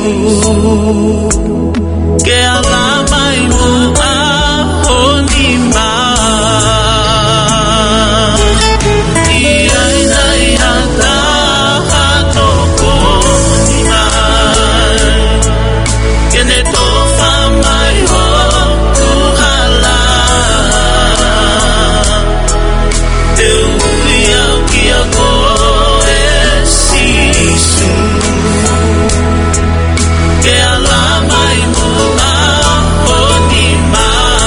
que alama y mua honima y aina y ata hatoko nima que ne tofa mai ho tuhala teu ia que agora esisu que alama y mua honima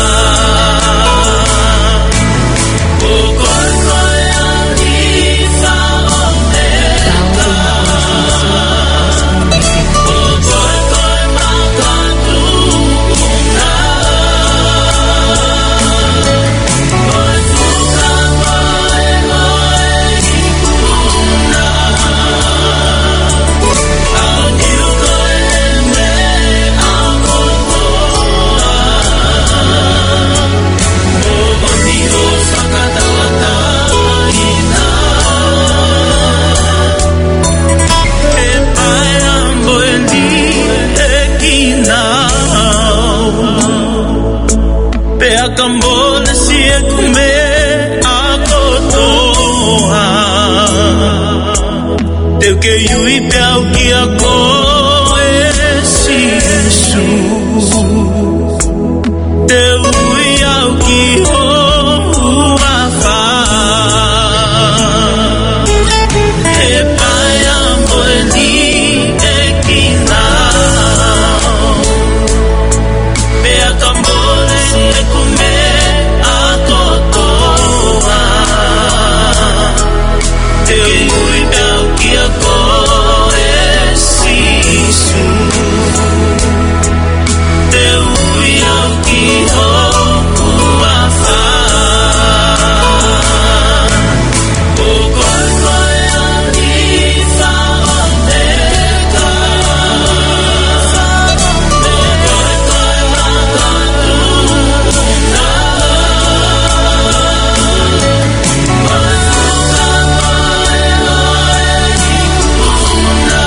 o koi alifa omega o koi makatuna o fuka mai ikuna au niu koe au kokoa o boniho sakatawata ina e pai amboeli e kinau pe akambola si e kume a kotoa teu que yui pe au ki a koe sisu teu i au ki ho uafa e pai amboeli e kinau pe akambola si e kume a kotoa teu i au ki a koe sisu teu i au ki ho uafa o koi alifa omega o koi makatuna o fuka mai ikuna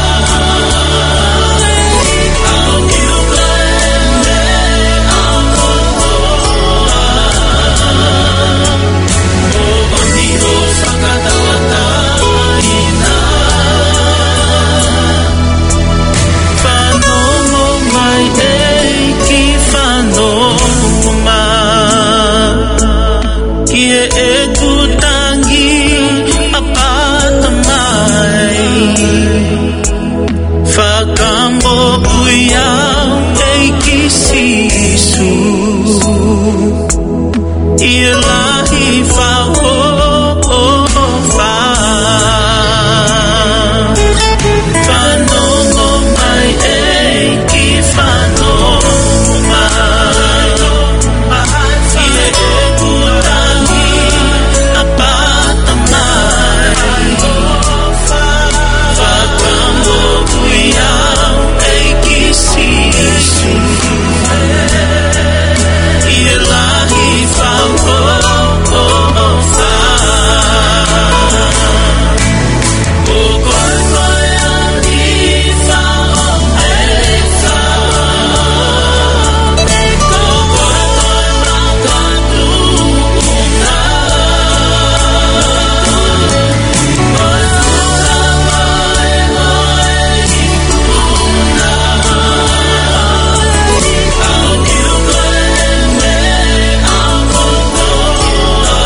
au niu koe au kokoa o boniho sakatawata ina whanomo mai ki whanoma ki e kutangi a pata mai whakambo uiau ki sisu i lahi whao whanomo mai ki whanoma ki e kutangi a pata mai whakambo uiau ki sisu i lahi whao o koi alifa omega o koi makatuna o fuka mai ikuna au niu koe au kokoa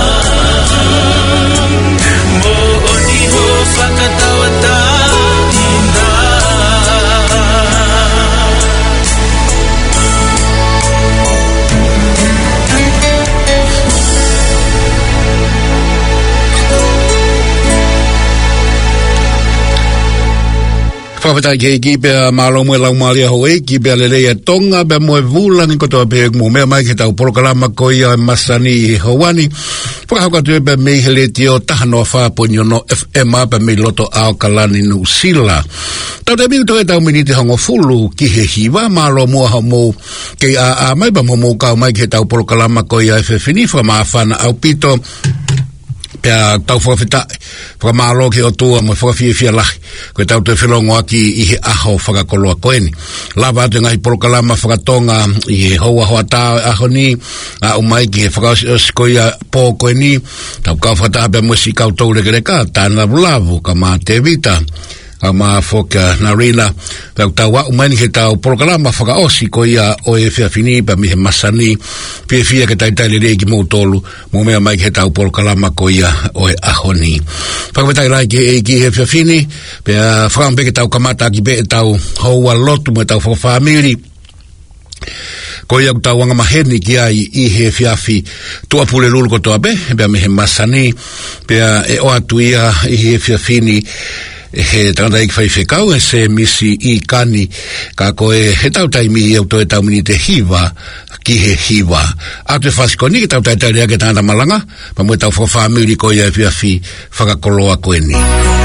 mo oniho whakatawata ina Whawhata ki pia malo mwe lau malia hoi, ki pia lelea tonga, pia mwe vulangi kotoa pia mo mea mai ki tau porokalama koia masani i hawani. Whakahauka tue pia mei hele tio tahanoa whaponyo no FM pia mei loto ao kalani nusila. Tau te miu toe tau miniti hongo fulu ki he hiwa malo mua hamo ke a mai pa mo kau mai ki tau porokalama koia FFNIFA maa whana au pito pia tau whakawhita whakamalo ki o tua mo whakawhia lahi koe tau te whilongo aki i he aho whakakoloa koeni lava atu ngai porokalama whakatonga i he hoa hoa tā aho ni a umai ki he whakaskoia pō koeni tau kau whata apea mwesi kau tau rekereka tāna lavu ka mā te vita ama foka narila tau wa umani ke tau programa faka osi ko ia o e fia fini pa mi masani fia ke tai le ki mo tolu mo me mai ke tau programa ko ia o e ahoni faka tai lai ke e ki fia fini pe frambe ke tau kamata ki be tau hoa lotu mo tau fo family ko ia tau wanga maheni ki ai i he fiafi tua pule lulu ko toa be me masani pe e o atu ia i he fia fini he tanda ik fai whekau e se misi i kani ka koe he tau taimi i au toi tau mini te hiva ki he hiva a te whasikoni ke tau tai rea ke tanda malanga pa mui tau whawhamiri ko ia e whiawhi whakakoloa koe ni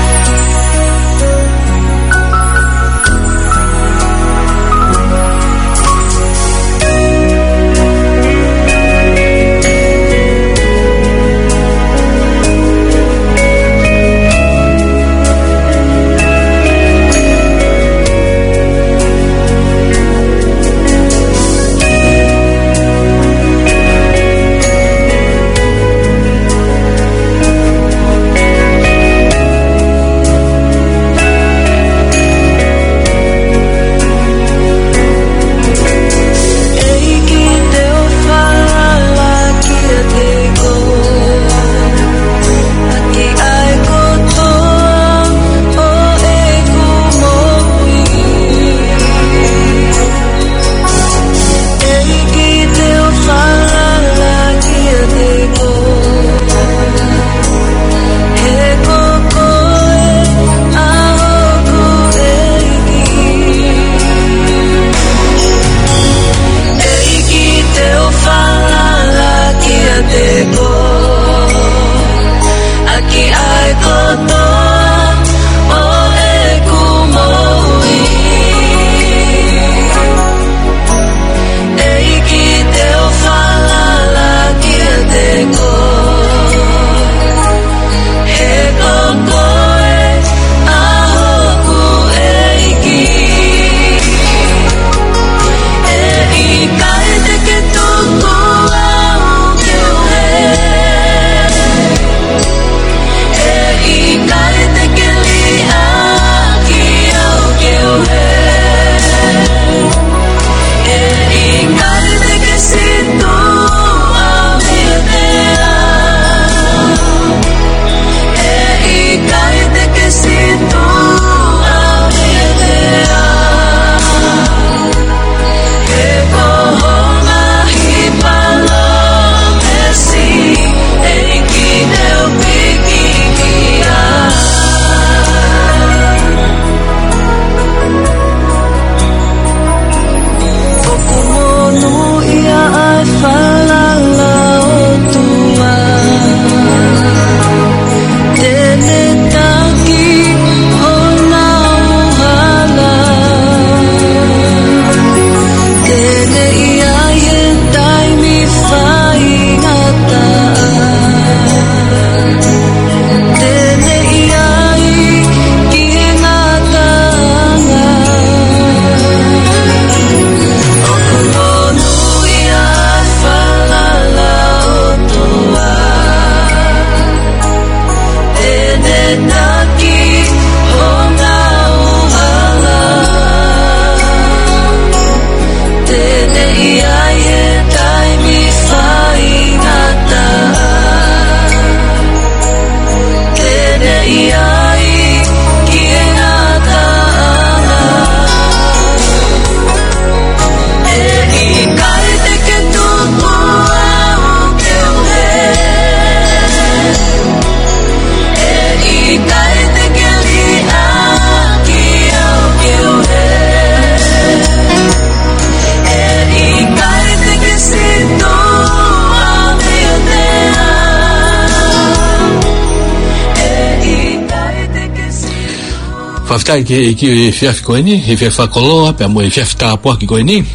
Whaftai ki whiawhi koe ni, he whiawha koloa, pia mo he whiawhi tāpua ki koe ni.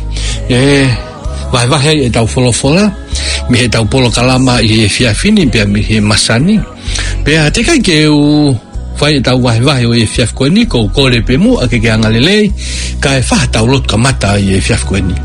Wahe e tau wholofola, mi he tau polo kalama i he whiawhi ni, pia mi he masani. Pea te kai ke u fai tau vai o e fiaf ko ni ko le pe mu a ke anga lele ka e fa tau lot ka mata e fiaf ko ni.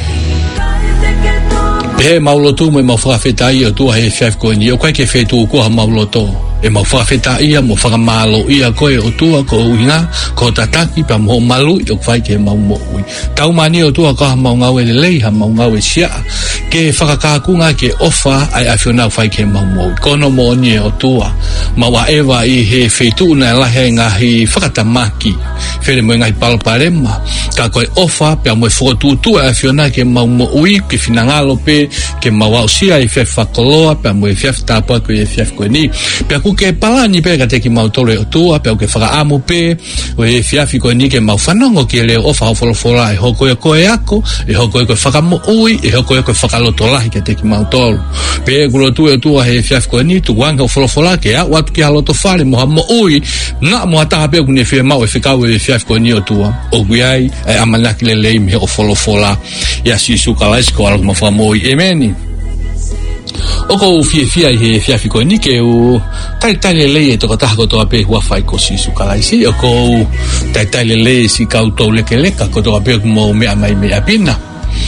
Pe maulotu mo mo fa feta ia tu e fiaf ko ni o kai ke fetu ko ha mauloto e mo fa feta ia mo fa malo ia ko e o tu ko uinga ko tataki pa mo malu o fai ke mau mo ui tau mani o tu ka mau ngau e lei ha mau ngau e sia ke fa ka kunga ke ofa ai afiona fai ke mau mo kono mo ni o tu ma wa eva i he fetu na la he nga hi fa ta maki fele mo ngai pal parema ka ko ofa pe mo fo tu afiona ke mau mo ui ke finangalo pe ke mau sia i fe fa koloa pe mo fe ta pa ko e fe ko ni pe ku ke palani pe ka te ki mau tole o tua pe ke whaka amu pe o e fiafi ko ni ke mau whanongo ke leo ofa o wholofola e hoko e koe ako e hoko e koe whakamo ui e hoko e koe whakalotolahi ke te ki mau tolu pe e kulo tu e tua he fiafi ko ni tu wanga o wholofola ke a watu ki haloto whare moha mo ui nga moha taha pe kune whia mau e whikau e fiafi ko ni o tua o guiai e amanaki le lei me o wholofola ia si sukalaisiko alak mawha mo ui emeni Oko fia he fiafi ko ni ke o tai le e to ka ko to ape wa fai ko si su kala si oko tai le si ka to le ke le ka ko to ape mo me mai me apina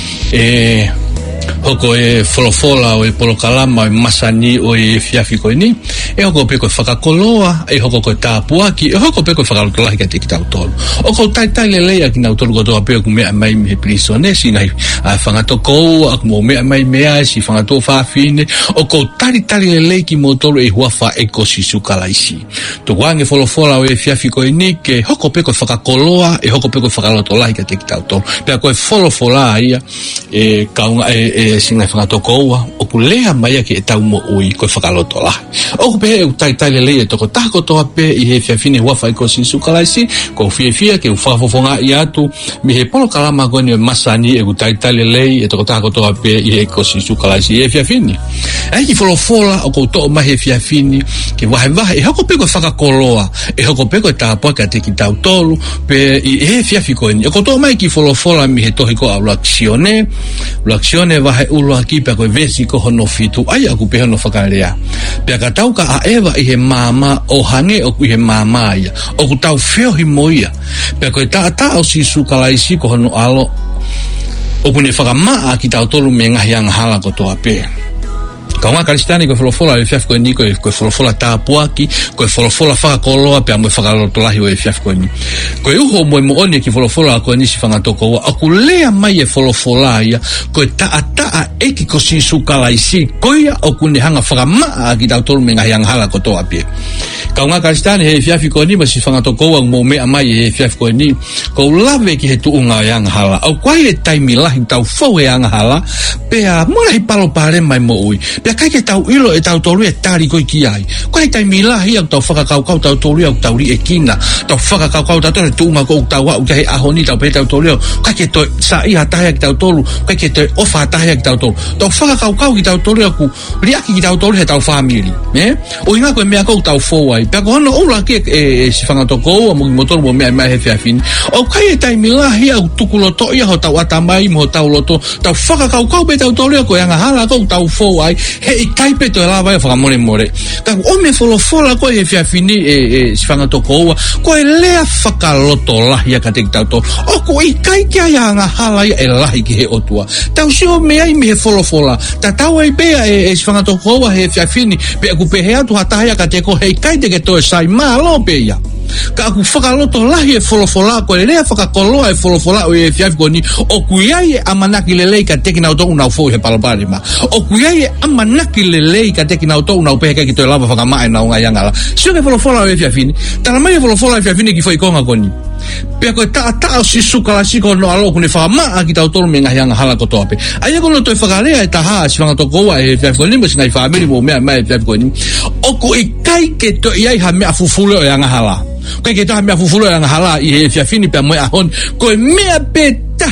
hoko e folofola o e polokalama o e masani o e fiafi ko ni e hoko pe ko whakakoloa e hoko ko tāpuaki e hoko pe ko whakalotolahi ka te ki tautolu oko tai le leia ki nautolu ko toa pe ku mea mai me prisone si ngai whangatoko ak mo mea mai mea si whangato whawhine oko tari le lei ki mo tolu e huafa e ko si sukalaisi to wange folofola o e fiafi ko ni ke hoko pe ko whakakoloa e hoko pe ko whakalotolahi ka te ki tautolu pe ko e folofola ia e kaunga singa whangatokoua o pulea mai ke e tau mo ui koe whakalotola o pe e tai le toko tako toa pe i he fiafine huafa i ko si sukalaisi ko fia ke u whafofonga i atu mi he polo kalama koni o masani e u tai le e toko tako toa pe i he ko si sukalaisi i he fiafine e ki folofola o ko toa mai he fiafine ke wahe e hoko pe koe whakakoloa e hoko pe koe tāpua ka te ki tau tolu pe i he fiafiko ni o ko toa mai ki folofola mi he tohi ko a laksione wahe ulua ki pe koe vesi ko hono fitu ai aku pe hono whakalea pe ka tau ka a ewa i he mama o hange o ku i he mama ia o ku tau feo hi moia pe koe ta o si sukalaisi ko hono alo o ku ne whakamaa ki tau tolu me ngahi anga hala ko toa pe ka unga karistani koe wholofola e fiaf koe ni koe wholofola tāpuaki koe wholofola whakakoloa pe a moe whakalotolahi o e fiaf koe ni koe uho moe mo oni ki wholofola koe nisi whangatoko aku lea mai e wholofola ia koe taa eki ko si sukalaisi koia o kune hanga whakamaa ki tau tolu me ngahi anga hala ko toa pe ka unga karistani he fiafi koe ni ma si whangatoko mo mea mai e fiaf koe ni ko lave ki he tuunga e anga hala au kwai e taimi lahi tau fau e anga hala pe a mora hi palo pare mai mo ui pe kai ke tau ilo e tau tolu e tari koi ki ai kai tai milahi au tau whakakau tau tolu au tau ri e kina tau whakakau tau tolu tuunga ko tau au ke ahoni tau pe tau tolu kai ke toi sa i hatahia ki tau tolu kai ke toi ofa hatahia ki tau tolu tau whakakau ki tau tolu aku riaki ki tau tolu he tau family o inga koe mea kou tau fowai pe ko hono oula ke si whangatoko mo motor mo mea he fiafini o kai e tai milahi au tukuloto ia ho tau atamai mo tau loto tau whakakau pe tau tolu ko anga hala ko tau fowai he i kaipe to la vai whakamore more ka o me folofola ko e fiafini si whangatoko ko e lea whakaloto lahi ka te tau to o ko i kai kia anga hala ia e lahi ki he otua tau sio me ai me he folofola ta tau ai pe si whangatoko he fiafini pe aku pe he atu hatahia ka te ko he kai te ke to e sai malo pe ia ka aku whakaloto lahi e folofola ko e lea whakakoloa e folofola o e fiafiko ni o kuiai e amanaki lelei ka teki nau tōu nau fōu he palapare ma o kuiai e amanaki lelei ka teki nau tōu nau pehe ki toi lava whakamae nau ngai angala sio ke folofola o e fiafini tana mai e folofola e fiafini ki fwoi konga koni pe ko ta si sukala si ko no alo kune whakamaa ki tau tolu me ngahi anga hala ko toa pe aia kono toi whakalea e taha si whangatoko e fiafiko ni mo si ngai whaamiri mo mea mai e fiafiko ni o ko i kai ke to iai ha mea fufule o anga hala kai ke toha mea fufulu e anga hala i he fiafini pe moe ahon koe mea pe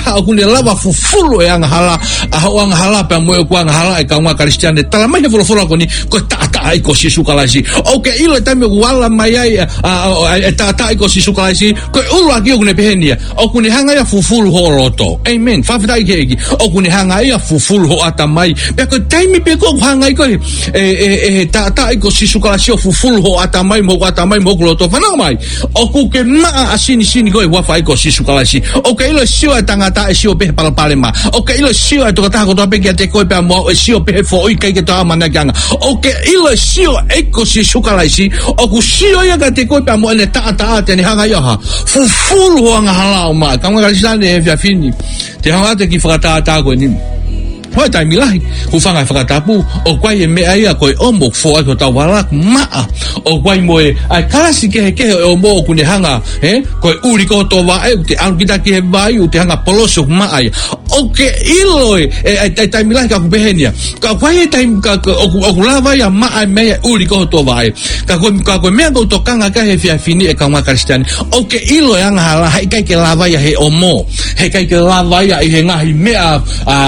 taha o kune lava fufulu e anga hala a anga hala pe mo ko anga hala e ka nga Kristiane tala mai folo ko ni ko ta ai ko si sukalasi o ke ilo tame wala mai ai ta ko si sukalasi ko ulu aki o kune behenia o kune hanga ya fufulu ho loto amen fa fa ki o kune hanga ya fufulu ho atamai pe ko taimi pe ko hanga ko ta ko si sukalasi o fufulu ho atamai mo loto fa na mai o ku ke ma asini ko wa fa ko si sukalasi o ke ilo sio tangata e sio pe pale ma o ke ilo sio to ta ko to pe ke te ko pe mo sio pe fo i ke to amana kanga o ke ilo sio eko si sukalasi o ku sio ya ka te ko pe mo ne ta te ni hanga ya ha fufulu anga hala ma ka nga Kristiane e via fini te hanga te ki frata ta ko ni Hoi tai milai, ku whanga whakatapu, o kwai e mea ia koe omo fo ai ko tau walak maa, o kwai moe, ai kalasi kehe o mo kune hanga, koe uri ko to wa e, te anu kita ki he vai, te hanga poloso maa ia, o ke iloi, tai milai ka ku behenia, ka kwai e tai, o ku lava ia maa mea uri ko to wa e, ka koe mea ko to kanga ka he fia fini e ka mga Kristiane, o ke iloi anga hala, hei kai ke lava ia he omo, hei kai ke lava ia i he ngahi mea,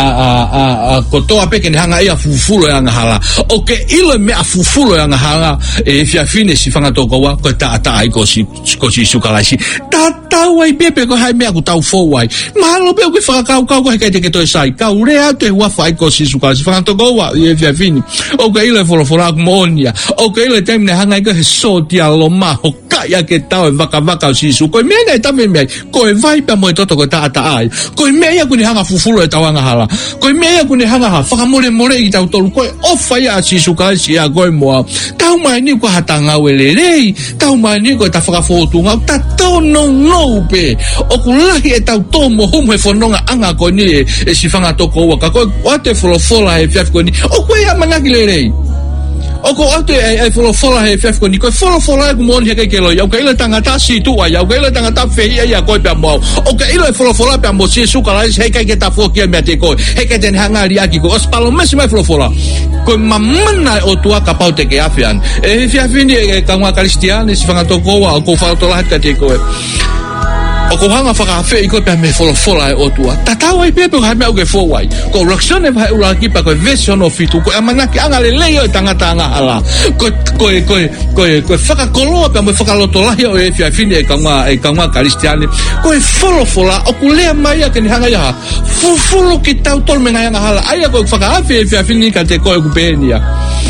ko toa peke ni hanga ia fufulo anga hala o ke ilo me a fufulo anga hala e fia fine si fanga toko wa ko ta ai ko si sukalasi ta wai pepe ko hai me ku tau fo wai malo pe ku fa ka ko he ke to sai ka ure ate wa fa ko si sukalasi fanga toko wa e fia fine o ke ilo folo monia o ke ilo time ne hanga ko so dia lo ma ho ya ke tau vaka si su ko me ne ta me ko vai pa mo to ko ta ai ko me ya ku ni hanga fufulo e tawanga hala ko me ya ku ni hanga ha whakamore i tau tolu koe ofa ia si sukalasi a koe moa tau mai ni ko hatanga welelei tau mai ni ko ta whakafotunga ta tono pe o ku lahi e tau tomo humu he whanonga anga ko ni e si whanga toko waka koe wate wholofola he fiaf ko ni o koe ia manaki lelei o ko ate ai fola he fef ko ni ko fola ko mon he ke lo ya ko ile tanga ta si tu ya ko ile tanga ta fe ya ko pe mo o ko ile fola pe mo si su kala he ke ta fo ke me te ko he ke den hanga ri aki ko ospalo mes mai fola ko mamana o tua ka pau te ke afian e fia fini e ka nga Kristiane si fanga to ko wa ko fa to la ka te ko o ko hanga whakawhi i koe pia me wholofola e o tua. Ta tawa i pepe hai mea uke fōwai. Ko raksone vai ura ki pa koe version o fitu. Koe amanaki anga le leo e tangata anga hala. Koe whakakoloa pia me whakaloto lahi o e fia fini e kaunga Kristiane. Koe wholofola o ku lea mai a ke ni hanga iaha. Fufulu ki tau tol me ngai anga hala. Aia koe whakawhi e fia fini ka te koe ku pehenia.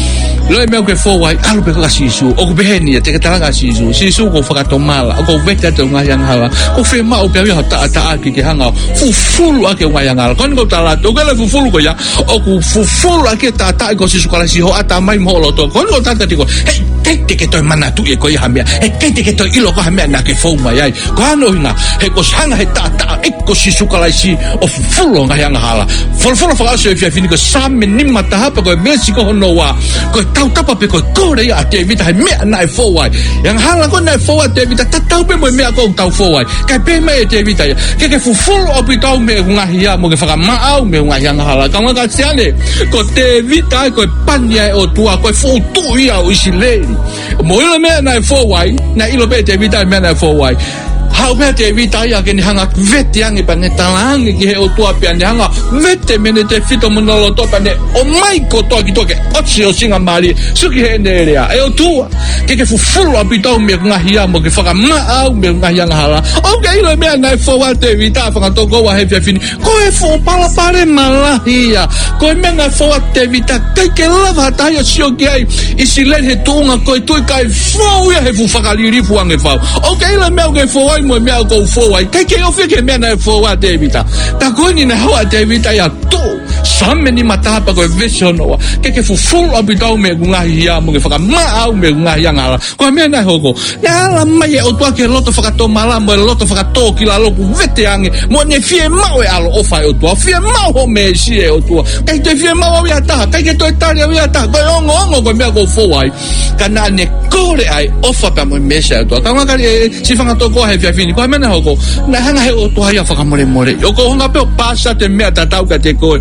Loi mea ke fōwai, alu pe kaka sisu, o ku behenia, te kataranga sisu ko whakatomala, o ko vete ate o ngayang hala, ko whema o pe awia ta aki ke hanga, fufulu ake o ngayang hala, koni ko talato, o kele fufulu ko ya, o ku fufulu ake ta ko sisu kala siho, ata mai mo loto, koni ko tata tiko, hei, kei te toi manatu e ko i hamea, hei, kei te toi ilo ko hamea na ke fōwai ai, ko ano hinga, hei ko hanga he ta e ko sisu kala si, o fufulu o ngayang hala, folo whakaso e fia fini ko same nima tahapa ko e mesi ko hono wa, ko tau tapa pe ko kore ya te vita hai mea nai fōwai yang hala ko nai fōwai te vita tatau pe mo mea ko tau fōwai kai pe mea te vita ya ke fufulu o pitau me ngahi ya mo ke whakamaau me ngahi yang hala ka mga Kristiane ko te vita ko pania o tua ko fōtu ia o isileri mo ilo mea nai fōwai na ilo pe te vita mea nai fōwai hau mea te vita ia ke ni hanga vete ange pa ne talangi ki he o tua pia ni hanga vete mene te fito monolo topa ne o mai ko toa ki toke otsi o singa mali suki he nerea e o tua ke fufulu apitau me ngahi amo ke whaka maau me ngahi anga hala o ke ilo mea nai fōwa te vita whakatoko wa he fia fini ko e fō pala pare malahia ko e mea ngai fōwa te vita kei ke lava tahi o sio ki ai isi len he tuunga ko e tui kai fōu ia he fu whakalirifu ange whau o ke ilo mea ke fōwai mo mea ko fōwai kai ke ofi ke mea nai fōwa te vita ta koni na hoa te vita ia tō same ni matapa ko vision wa ke fufulu abitau me ngahi ia mo ke whakamau me ngahi anga ala ko mea nai hoko na ala mai o tua ke loto whakato mala mo loto whakato ki la loku vete ange mo ne fie mau e alo ofa o tua fie mau ho me si e o tua kai te fie mau ia taha kai ke toi tari ia taha ko ongo ko mea ko fōwai kana ne kore ai ofa pa mo me si o tua ka ngakari si whangatoko he fia fini ko mea nai hoko na hanga he o tua ia whakamore more o ko honga peo pasa te mea tatau ka te koe ko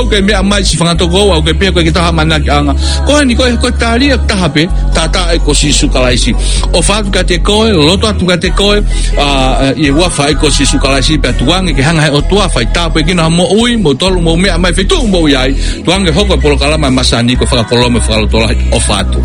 ke me mai si fangatoko au ke pe ko kita mana anga ko ni ko tali ta hape tata e ko si sukalaisi o fa ka te ko loto atu ka te ko e wa fa ko si sukalaisi pe tuang ke hanga o tua fa ta pe kina mo ui mo tolu mo me mai fitu mo yai tuang ke hoko polo kala mai masani ko fa ko lo me fa lo tola o fatu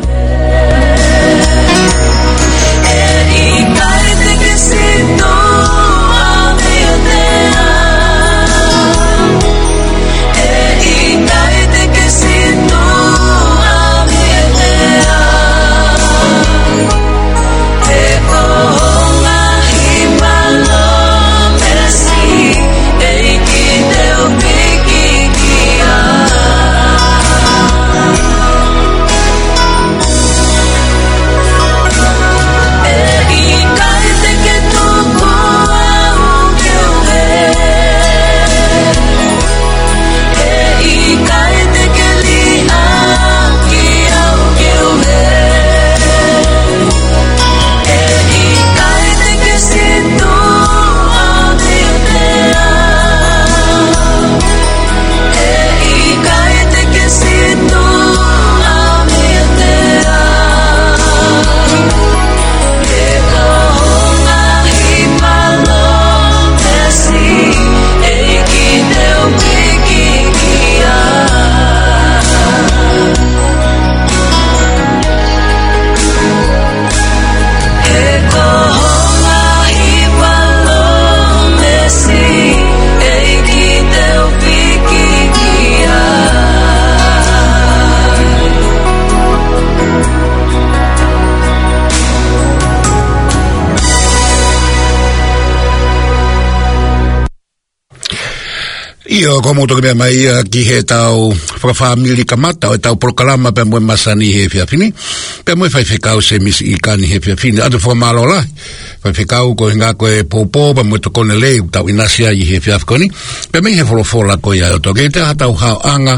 Io komuto ke mai ki he tau family kamata o tau proklama pe mo masani he fini pe mo fai fekau se mis I kani he fini ado fo malola fai fekau ko nga ko e popo pe mo to konele tau inasia I he koni pe me he fola ko ya to ke ta tau ha anga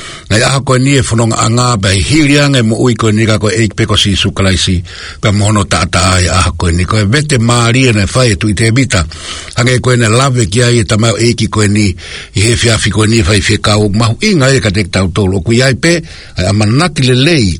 na ko ni e fononga anga ba hiliang e mo ui ko ni ka ko e pe ko si sukalaisi pe mo no tata ai ko ni ko vete mari na fai tu te bita anga ko na lave ki ai tama e ki ko ni he fiafi ko ni fai fekau ma inga e ka te tau tolo ku ai pe a manaki le lei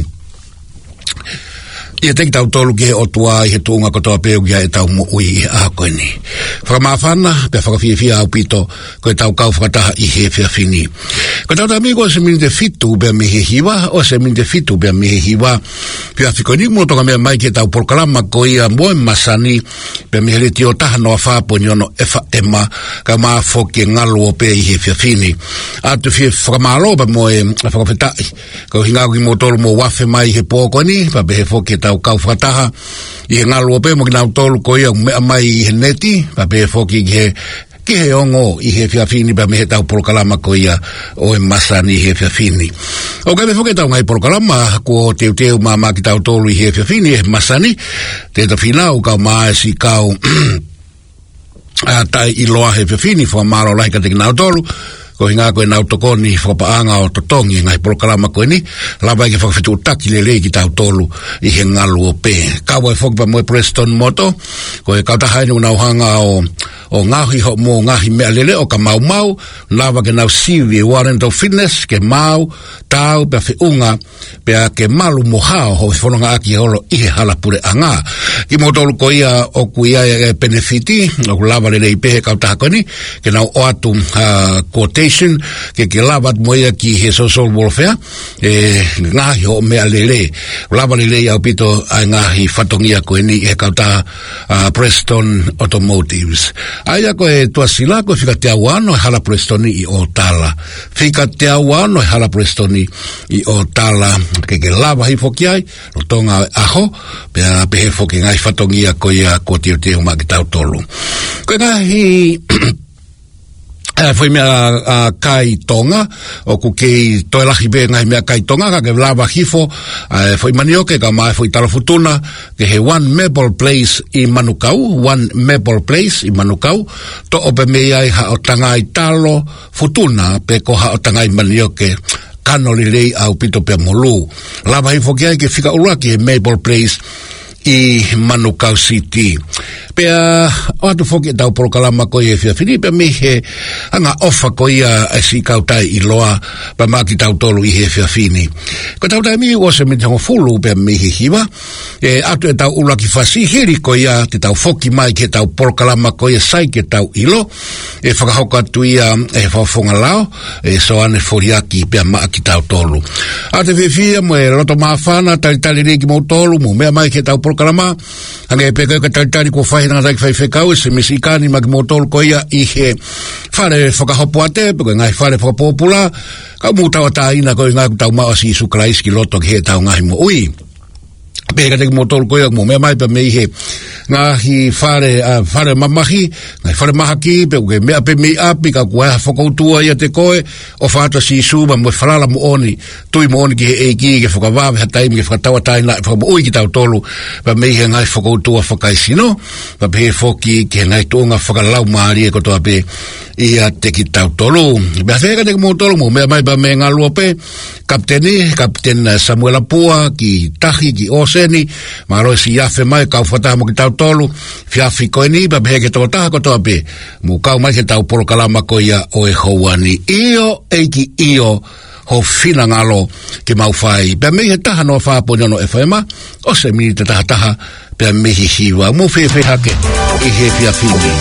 ia te tau tolu ke o tua I he tunga ko toa peo kia e tau mo ui a koe ni. Whakamawhana, pe whakawhiawhia au pito, ko e tau kau whakataha I he whiawhini. Ko tau tamigo se mini te fitu bea mihe hiwa, o se mini te fitu bea mihe hiwa, whiawhiko ni mutoka mea mai ke tau porkalama ko ia moe masani, bea mihe le tio taha noa whapo ni ono efa ema, ka maa foke ngalu o pe I he whiawhini. Atu fie whakamalo ba moe whakawhitai, ko hingau ki motolu mo wafe mai he pōko ni, pa be he foke tau kau whataha I he ngalu o pe mo ki nau tolu ko ia mea mai I he neti pa pe foki ki he ongo I he whiawhini pa me he tau porokalama ko ia o e masani I he whiawhini o kai me foki tau ngai porokalama ko teu mama ki tau tolu I he whiawhini e masani te ta whinau kau maa si kau tai I loa he whiawhini fua maro laika te ki nau tolu ko hinga ko na autokoni whapaanga o totongi ngai polokalama ko ni lava ke whakawhitu taki le ki tau tolu I he ngalu o pe kawa e whakapa moe Preston moto ko e kautahaini una uhanga o ngahi ho mo ngahi mea lele o ka mau lava ke nau siwi warrant of fitness ke mau tau pe whiunga pe ke malu mohao ho whanonga aki holo I he halapure anga ki mo tolu ko ia o kuia e benefiti o lava lele I pehe kautahakoni ke nau o atu ke lavat moia ki he social welfare ngahi ho mea lele lava lele au pito ai ngahi whatongia ko ni he kauta Preston Automotives aia ko e tua sila ko whika te awano e hala Prestoni I o tala whika te awano e hala Prestoni I o tala ke lava hi foki ai lo tonga aho pea pehe foki ngai whatongia ko ia ko teo maki tau tolu ko ngahi foi mea kai tonga o ku kei toelahi be ngai mea kai tonga ka ke lava hifo foi manioke ka mai foi tala futuna ke he One Maple Place I Manukau to ope mea I ha o tanga I talo futuna pe ko ha o tanga I manioke kano li lei au pito pe molu lava hifo kia ke fika ula ki he Maple Place i Manukau City. Pea o atu foki tau porokalama ko i Whiawhiri, pea mi he anga ofa ko ia e si kautai i loa pa maki tau tolu i he Whiawhiri. Ko tau tai mi o se mi tango fulu pea mi he hiwa, e atu e tau ulaki whasi hiri ko ia te tau foki mai ke tau porokalama ko ia sai ke tau ilo, e whakahoka atu ia e whafonga lao, e soane foriaki pea maki tau tolu. A te whiwhia mo e roto mawhana, talitali reki mo tolu, mo mea mai ke tau porokalama, hanga e peka ka talitali ko whai nanga taiki whaifekau, se mesikani maki mo tolu ko ia i he whare whakahopo ate, peko ngai whare whakapopula, kau mutawa tā ina ko i ngai tau maa si isu kraiski loto ki he tau ngai mo ui. Peka teki mo tolu ko ia mo mea mai pa me i he ngahi whare mamahi, ngai whare mahaki, peko ke mea pe mei api, ka kua whakautua ia te koe, o whata si isu ma mo whalala mo oni, tui mo oni ki he eiki, ke whakawawe hataimi, ke whakatawa taina, whakamo ui ki tau tolu, pa me i he ngai whakautua whakaisino, pa pe he whoki ke ngai tuonga whakalau maari e kotoa pe ia teki tau tolu. Pea wheka teki mo tolu mo mea mai pa me ngā lua pe, Kapten Samuel Apua, ki tahi, ki oseni, ma roi si iafe mai, kau whataha mo ki tau tolu, whiawhi koe ni, pa pehe ke tō taha kotoa pe, mo kau mai ke tau porokalama ko ia o e houani. Io, eiki io, ho fina ngalo ke mau whai. Pea me he taha noa whaapo nyono e whaema, o se mini te taha, pea me hi hiwa, mo whewhe hake, i he whiawhini.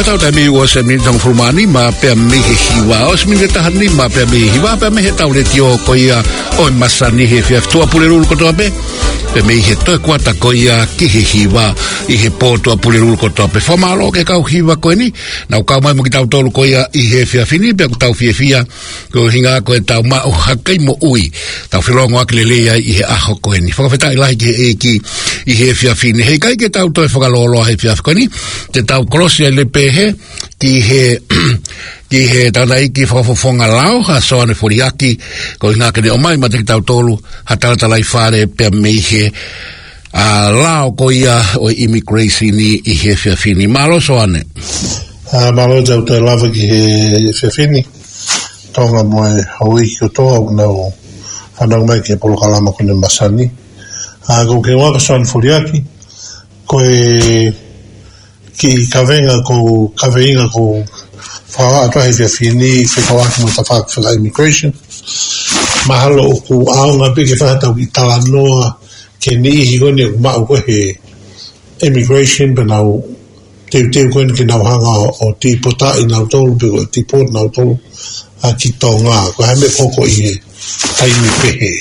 Atau tami o se mi tang fulmani ma pe me hiwa o se mi tahani ma pe me hiwa pe me tau le tio ko ia o masani he fia tua pulirul ko tope pe me he to kwata ko ia ki he hiwa I he po tua pulirul ko tope fa malo ke kau hiwa ko ni na ka mai mo ki tau tolu ko ia I he fia fini pe ko tau fia ko hinga ko tau ma o hakai mo ui tau filongo akilele ia I he aho ko ni fa feta ila ki I he fia fini he kai ke tau to fa lolo he fia ko ni te tau kolosi le pehe ki he tana iki whakafonga lao ha soane furiaki ko ina kene o mai ma te tau tolu ha tala lai whare pe mei he lao ko ia o immigration I he whiawhini malo soane malo jau te lava ki he whiawhini tonga moe haui ki o toa unau whanau mai ki e polo kalama kone masani ko ke waka soane furiaki ko ki kaweinga ko whawa atuahi via whini whikawaki mo ta whaka immigration mahalo o ku aonga peke whakatau ki talanoa ke ni ihi kone o mao ko he immigration pa nau teu kone ki nau hanga o ti pota I nau tolu pe o ti pot nau tolu a ki tonga ko hame koko I he taimi pehe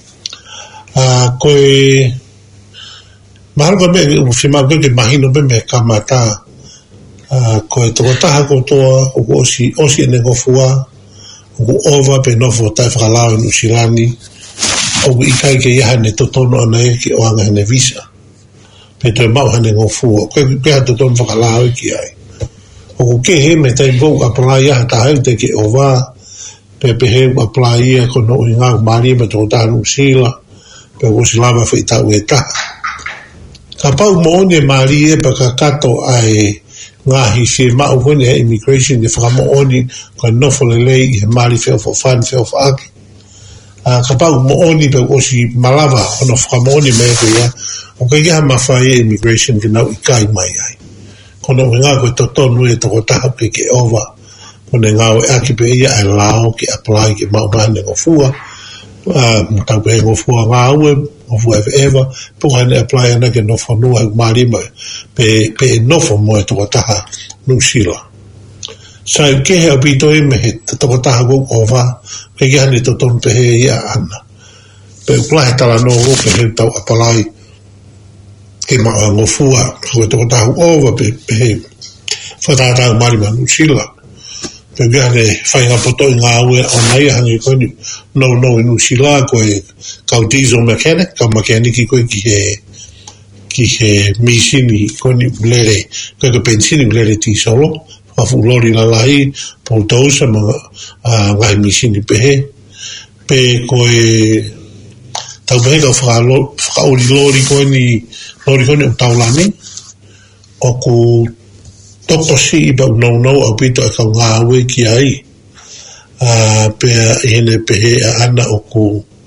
koe mahalo ka me whima ke mahino pe me kamata ko e toko taha kotoa o ko osi ene kofua o ko ova pe nofo tai whakalao in Usilani o ko ikai ke iaha ne totono ana e ki oanga hene visa pe toi mau hane ngofua ko e peha totono whakalao ki ai o ko ke he me tai bou apply iaha taha te ke ova pe he apply ia kono o inga maria me toko taha Usila pe o Usilama whaitau e taha ka pau moone maria pa ka kato ai ngahi se mau kone he immigration ne whakamooni ko nofo lelei I he mari feo fo fan feo fo aki ka pau mooni pe osi malava ono whakamooni me ko ia o ka ia mawhai immigration ki nau ikai mai ai kono ngā koe totonu e toko taha pe ke ova kone ngā o aki pe ia ai lao ki apply ki mau mahane ngofua tau pe ngofua ngā ue ngofua ever puka hane apply ana ke nofo nua hau marima pe nofo moe toko taha Nusila sa ke he apito e me he toko taha kou ova pe ke hane totonu pe he ia ana pe uplahe tala no pe he tau apply ke maa ngofua koe toko taha ova pe he whatatau marima Nusila pe ke hane whainga poto I ngā ue o nei hangi koe ni no I Nusila koe kau diesel mechanic kau mekaniki koe ki he misini koe ni blere koe ka pensini blere ti solo wafu lori lalai poltosa ngai misini pehe pe koe tau pehe kau whakauri lori koe ni o taulani o ku toko si iba unau au pito e kau ngā ue ki ai pe hene pehe a ana o ku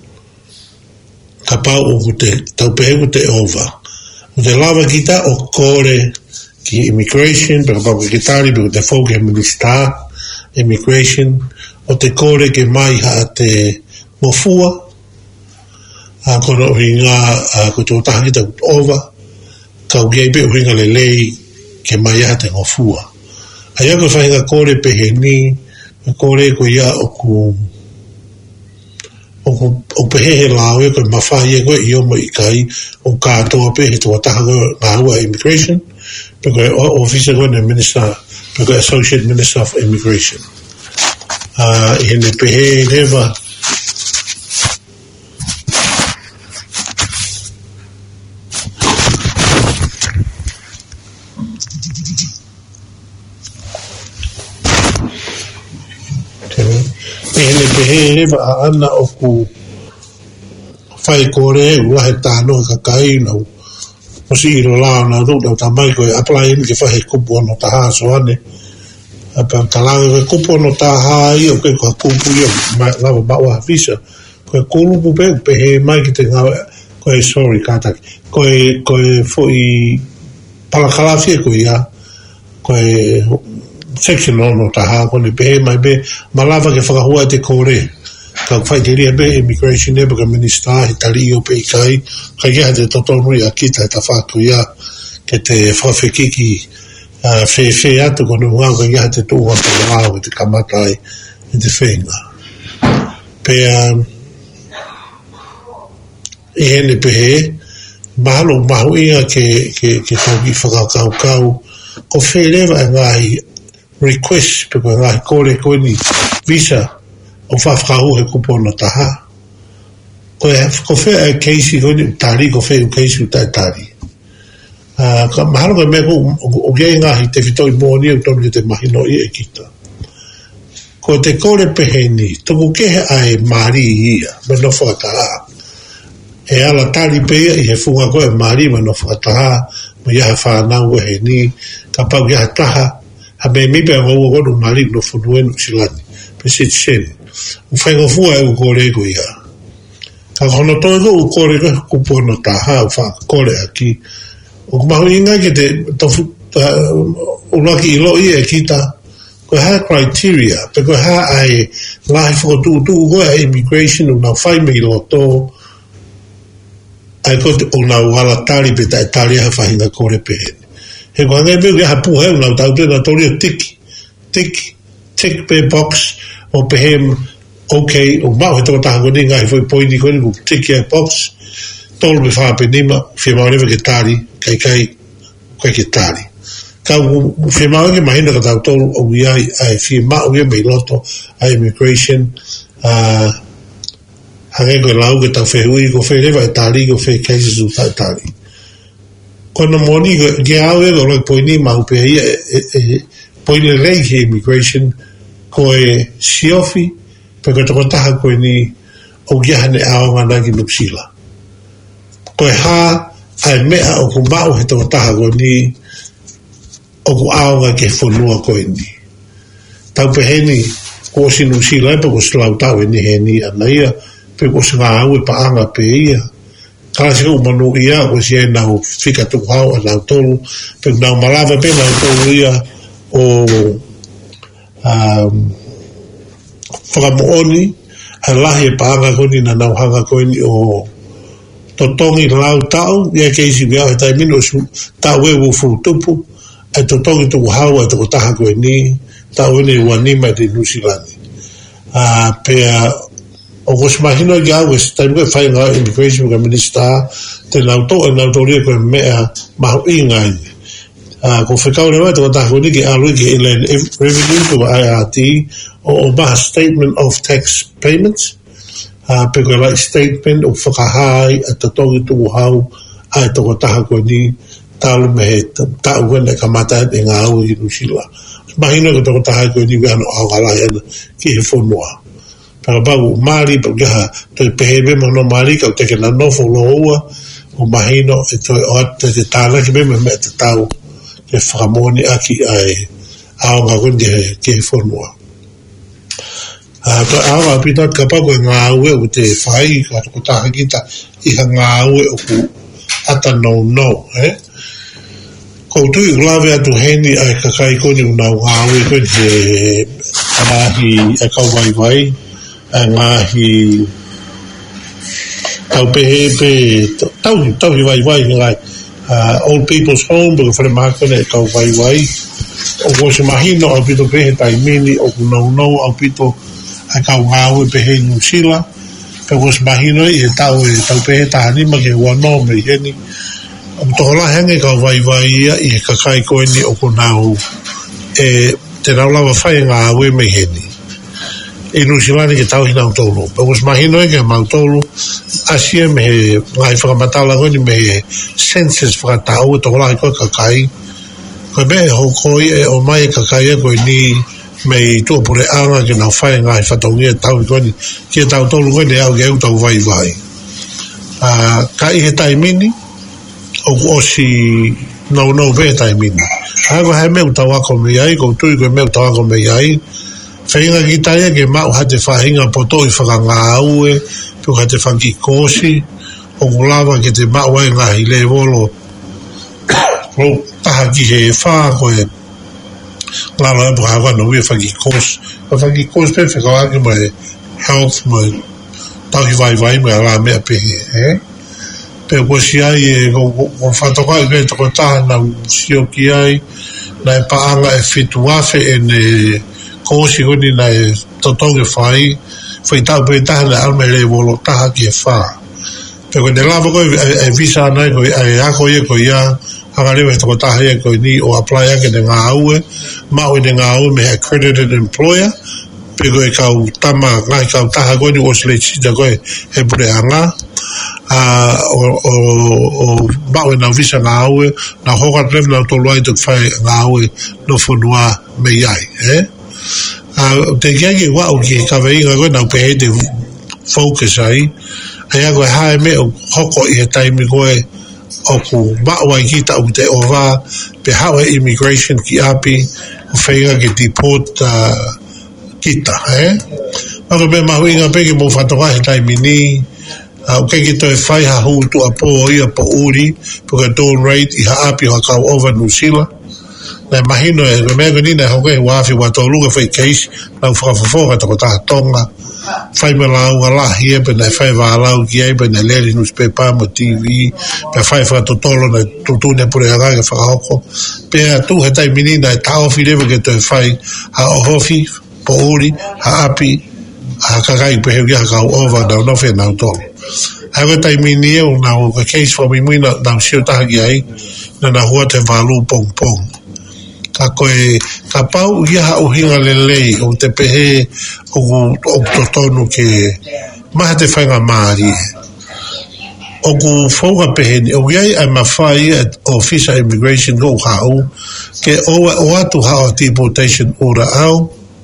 kapau o te tau pehe ko te ova o te lava kita o kore ki immigration pe kapau ke kitari pe te fau ke minister immigration o te kore ke mai ha te mofua kono ringa ko te otaha kita ova kau gei pe ringa le lei ke mai ha te mofua ai ako whainga kore pehe ni kore ko ia o pehe lao e koe mawhai e koe I omo I kai o kātoa pehe toa taha koe ngā hua immigration pe koe officer koe ne minister pe koe associate minister of immigration I hene pehe rewa pehe a ana o ku whai kore ulahe tāno ka kai nau o si iro lao na rūna o ta mai koe apply in ke whahe kupu ono ta haa so ane pa talanga koe kupu ono ta haa I o koe koe kupu I o lawa baua visa koe kulupu pehe mai ki te ngā koe sorry kātaki koe fui palakalawhia koe ia koe section ono taha kone pehe mai be malava ke whakahua te kore ka whai te ria be immigration e baka minister he tali o pe kai ka kia te totonu I a kita ta whātu ia ke te whawhekiki fe atu kono ngau ka ia te tūha pa ngau te kamatai i te whenga. Pea i hene pehe, mahalo mahu inga ke tauki whakakau ko wherewa e ngahi request pe ko ngahi kore koe ni visa o whawhakahu he kupona taha. Ko whea e keisi koe ni tari, ko whea u keisi u tai tari. Ka mahalo koe mea o gei ngahi te whitoi mōni au tonu te mahino i e kita. Ko te kore pehe ni, tuku kehe ai maari ia, me no whakataha. E ala tari pea i he funga koe maari me no whakataha, mo iaha whanau e he ni, ka pau iaha taha, ha me mipe a ngau gonu maari no whunuenu silani, pe sit sen. U whaingo fua e u kore ko ia. Ka kono toi ko u kore ko kupono taha, u whakakore aki. O kumahu inga ke te ulaki ilo i e kita, ko ha criteria, pe ko ha ai life o tu ko immigration o na fai me loto ai ko o na wala tari pe ta tari ha fai na kore pe he ko ngai pe ha pu he na ta te na tori tick pe box o pe hem okay o ba to ta ko ni ngai foi point ko ni tick e box tol me fa pe nima fi ma ne ke tari kai ke tari ka firma que imagino que está todo o ai firma o me loto a immigration hage ko lau que ta feu ko fere va tali ko fe que su tali quando moni que ave do lo poi ma pe poi le rei immigration ko e siofi perché to ta ko ni o ya ne a ngana ki nupsila ko ha ai me o ko ba o to ta ko ni o ku aonga ke whanua koe ni. Tau pe heni, ko si nu si lai pa ko slau tau e ni heni anaia, pe ko si ngā au e pa anga pe ia. Kala si kau manu ia, ko si e nau whika tuku hau a nau tolu, pe nau malawa pe nau tolu ia o whakamooni, a lahi e pa anga koe ni na nau hanga koe ni o totongi lau tau, ia keisi biao he taimino su tau e wufu tupu, ai to tongi tu hawa to taha ko ni ta wene wani mai de nusilani pe o ko imagino ya o sta me fai na immigration ka minister te na to ri ko me ma inga ko fe ka ore to taha ko ni ke alo ke in revenue to IRT o ba statement of tax payments pe ko like statement of fakahai to tongi tu hau ai to taha ko ni tau me he tau wene ka mata e ngā au i Nusila. Mahina ko toko taha ko ni wano au ala hena ki he whonua. Paka bagu maari pa gaha toi pehebe mono maari ka teke na nofo loa o mahino e toi o ate te tāna ki me te tau ke whakamoni aki ai au ngā kundi ki he whonua. Ka au ngā pita ka pago e ngā au e o te whai ka toko taha kita i ha ngā au e o ku ata no, ko tui ulawe atu heni ai kakai koni unau ngāwe koni he ngāhi e kau waiwai ngāhi tau pehe tau hi waiwai ngai old people's home baka whare mākone e kau waiwai o ko se mahino au pito pehe tai mini o kunau au pito ai kau ngāwe pehe Nusila pe ko se mahino i he tau pehe tahanima ke wano me heni tohola henge ka vai ia i he kakai koe ni o konau e te raulawa whai ngā aue me heni e Nusilani ke tau hina utolu pa was mahino e ke mautolu asia me he ngai whakamatala koe ni me he census whakatau e tohola he koe kakai koe me ho koe e o mai kakai e koe ni me i tuapure anga ke nau whai ngai whataungia tau koe ni ki e tau tolu koe ni au ke au tau vai ka i he taimini o si no ve taimini. Hago hai meu tawa ko me ai, ko tui ko meu tawa ko me ai. Whainga ki taia ke mau hate whahinga poto i whakanga aue, tu hate whanki kosi, o kulawa ke te mau ai ngahi le volo. Ro taha ki he wha ko e lala e puha wano ue whanki kosi. Whanki kosi pe whakawaki mai health mai tau hi vai mai ala mea pehe, pe ko si ai e ko whatoka i pe toko taha na sio ki ai na paanga e fitu afe e ne kosi honi na e totonge whai tau pe taha na alme le wolo taha ki e wha peko ne lava koe e visa anai koe e ako ia koe ia hanga lewa e toko taha ia koe ni o apply ake ne ngā aue mau ne ngā aue me accredited employer peko e kau tama ngai kau taha koe ni o sile chita koe he pure anga o mau e na visa ngā aue na hoka tref na tolu ai tuk whai ngā aue no whanua me iai te kiangi wau ki kawe inga koe nau pehe te focus ai ai koe hae me o hoko i he taimi koe o ku maua i kita o te ova pe hawa immigration ki api o whainga ki deport kita mako me mahu inga peke mo whatoka he taimi ni o keki toi whai ha hu tu a po ia po uri po ka dawn rate i ha api o kau over New Zealand na mahino e mea koni na hoke e wafi wa tōlunga whai case na whakafofoka tako taha tonga whai me lau nga lahi e pe na whai wālau ki ei pe na leri newspaper mo TV pe whai whakatotolo na tutune pure hanga ke whakahoko pe a tu he tai mini na e taofi lewe ke toi whai ha ohofi po uri ha api ha kakai pe heuki ha kau ova na unofe na utolo hawe tai mini e o na o case for mi mui na usio taha ki ai na hua te walu pong pong ka koe ka pau ia ha uhinga lelei o te pehe o totonu ke maha te whainga maari o ku whauga pehe ni o iai ai mawhai o Visa Immigration go hau ke o atu hao deportation ora au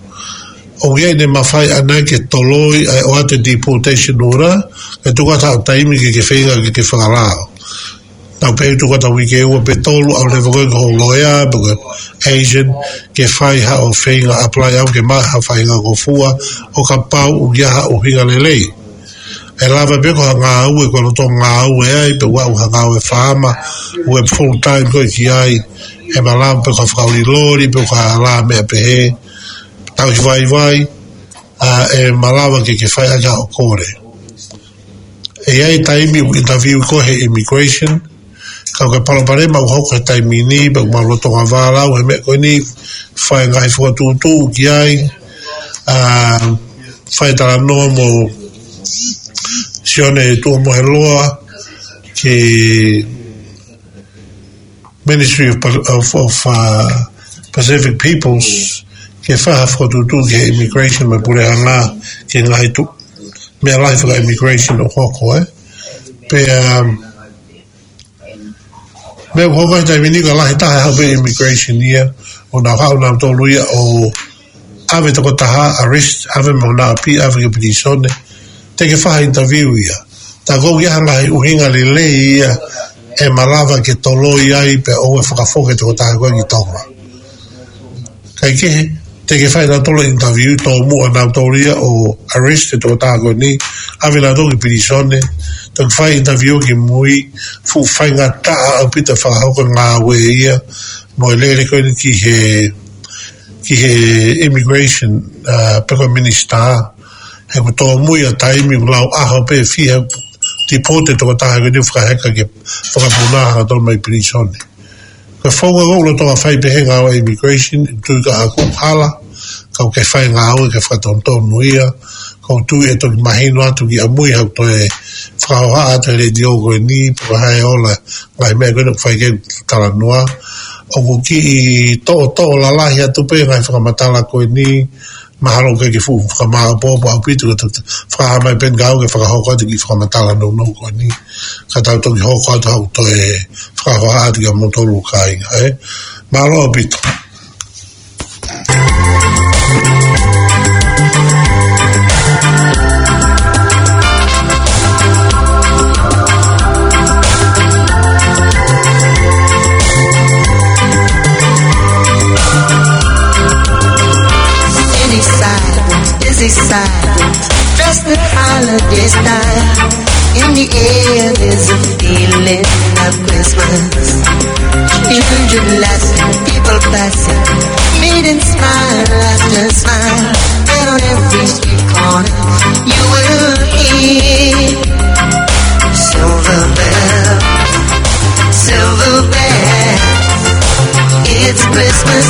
o iai ne mawhai ana ke toloi ai o atu deportation ora ke tukata o taimi ke whainga ke whangarao tau pehe tukata wike ua pe tolu au lewa koe ko loya buka Asian ke whai ha o whainga apply au ke maha whainga ko fua o ka pau u iaha o hinga lelei e lava peko ha ngā ue kwa roto ngā ue ai pe wau ha ngā ue whaama ue full time koe ki ai e ma lava peko whakauri lori peko ha la mea pehe tau hi vai e ma lava ke whai aja o kore e ai taimi u interview ko he immigration kau ke palopare mau hoko he taimi ni pe ma roto ngā wālau he me koe ni whai ngai whakatūtū ki ai whai tala noa mo sione e tua mohe loa ki Ministry of Pacific Peoples ke whaha whakatūtū ki immigration me pure hanga ki ngai tu mea lai whaka immigration o hoko pe me hoka tai mini ka lahi taha hau pe immigration ia o na hau na tolu ia o ave toko taha arrest ave mo na api ave ke pitisone te ke whaha interview ia ta kou ia hanga he uhinga lele ia e malava ke tolo ia pe o e whakafoke toko taha koe ki tonga kai ke te ke whaha na tolo interview to mua na tolu ia o arrest toko taha koe ni ave na toko ki pitisone tak whai interview ki mui fu whai ngā taa au pita whakahauka ngā ue ia mo e lere koe ni ki he immigration peko minister he ko tō mui a taimi lau aho pe fiha deported toko taha koe ni whakaheka ke whakapunaha tolo mai pirisone ko whaunga gaulo toka whai pehe ngā wa immigration tui ka haku hala kau ke whai ngā ue ke whakatontonu ia kau tui e toki mahino atu ki amui hau to e whakahoha atu le diogo e ni puka hae ola ngai mea koe nuk whai ke tala noa o ku ki i to'o lalahi atu pe ngai whakamatala koe ni mahalo ke fu whakamaha popo au pitu whakahamai pen gau ke whakahoka atu ki whakamatala no koe ni ka tau toki hoko atu hau to e whakahoha atu ki a motolu kai mahalo au pitu Dressed in holiday style. In the air there's a feeling of Christmas. Children laughing, people passing, meeting smile after smile. And on every street corner you will hear silver bell, silver bell. It's Christmas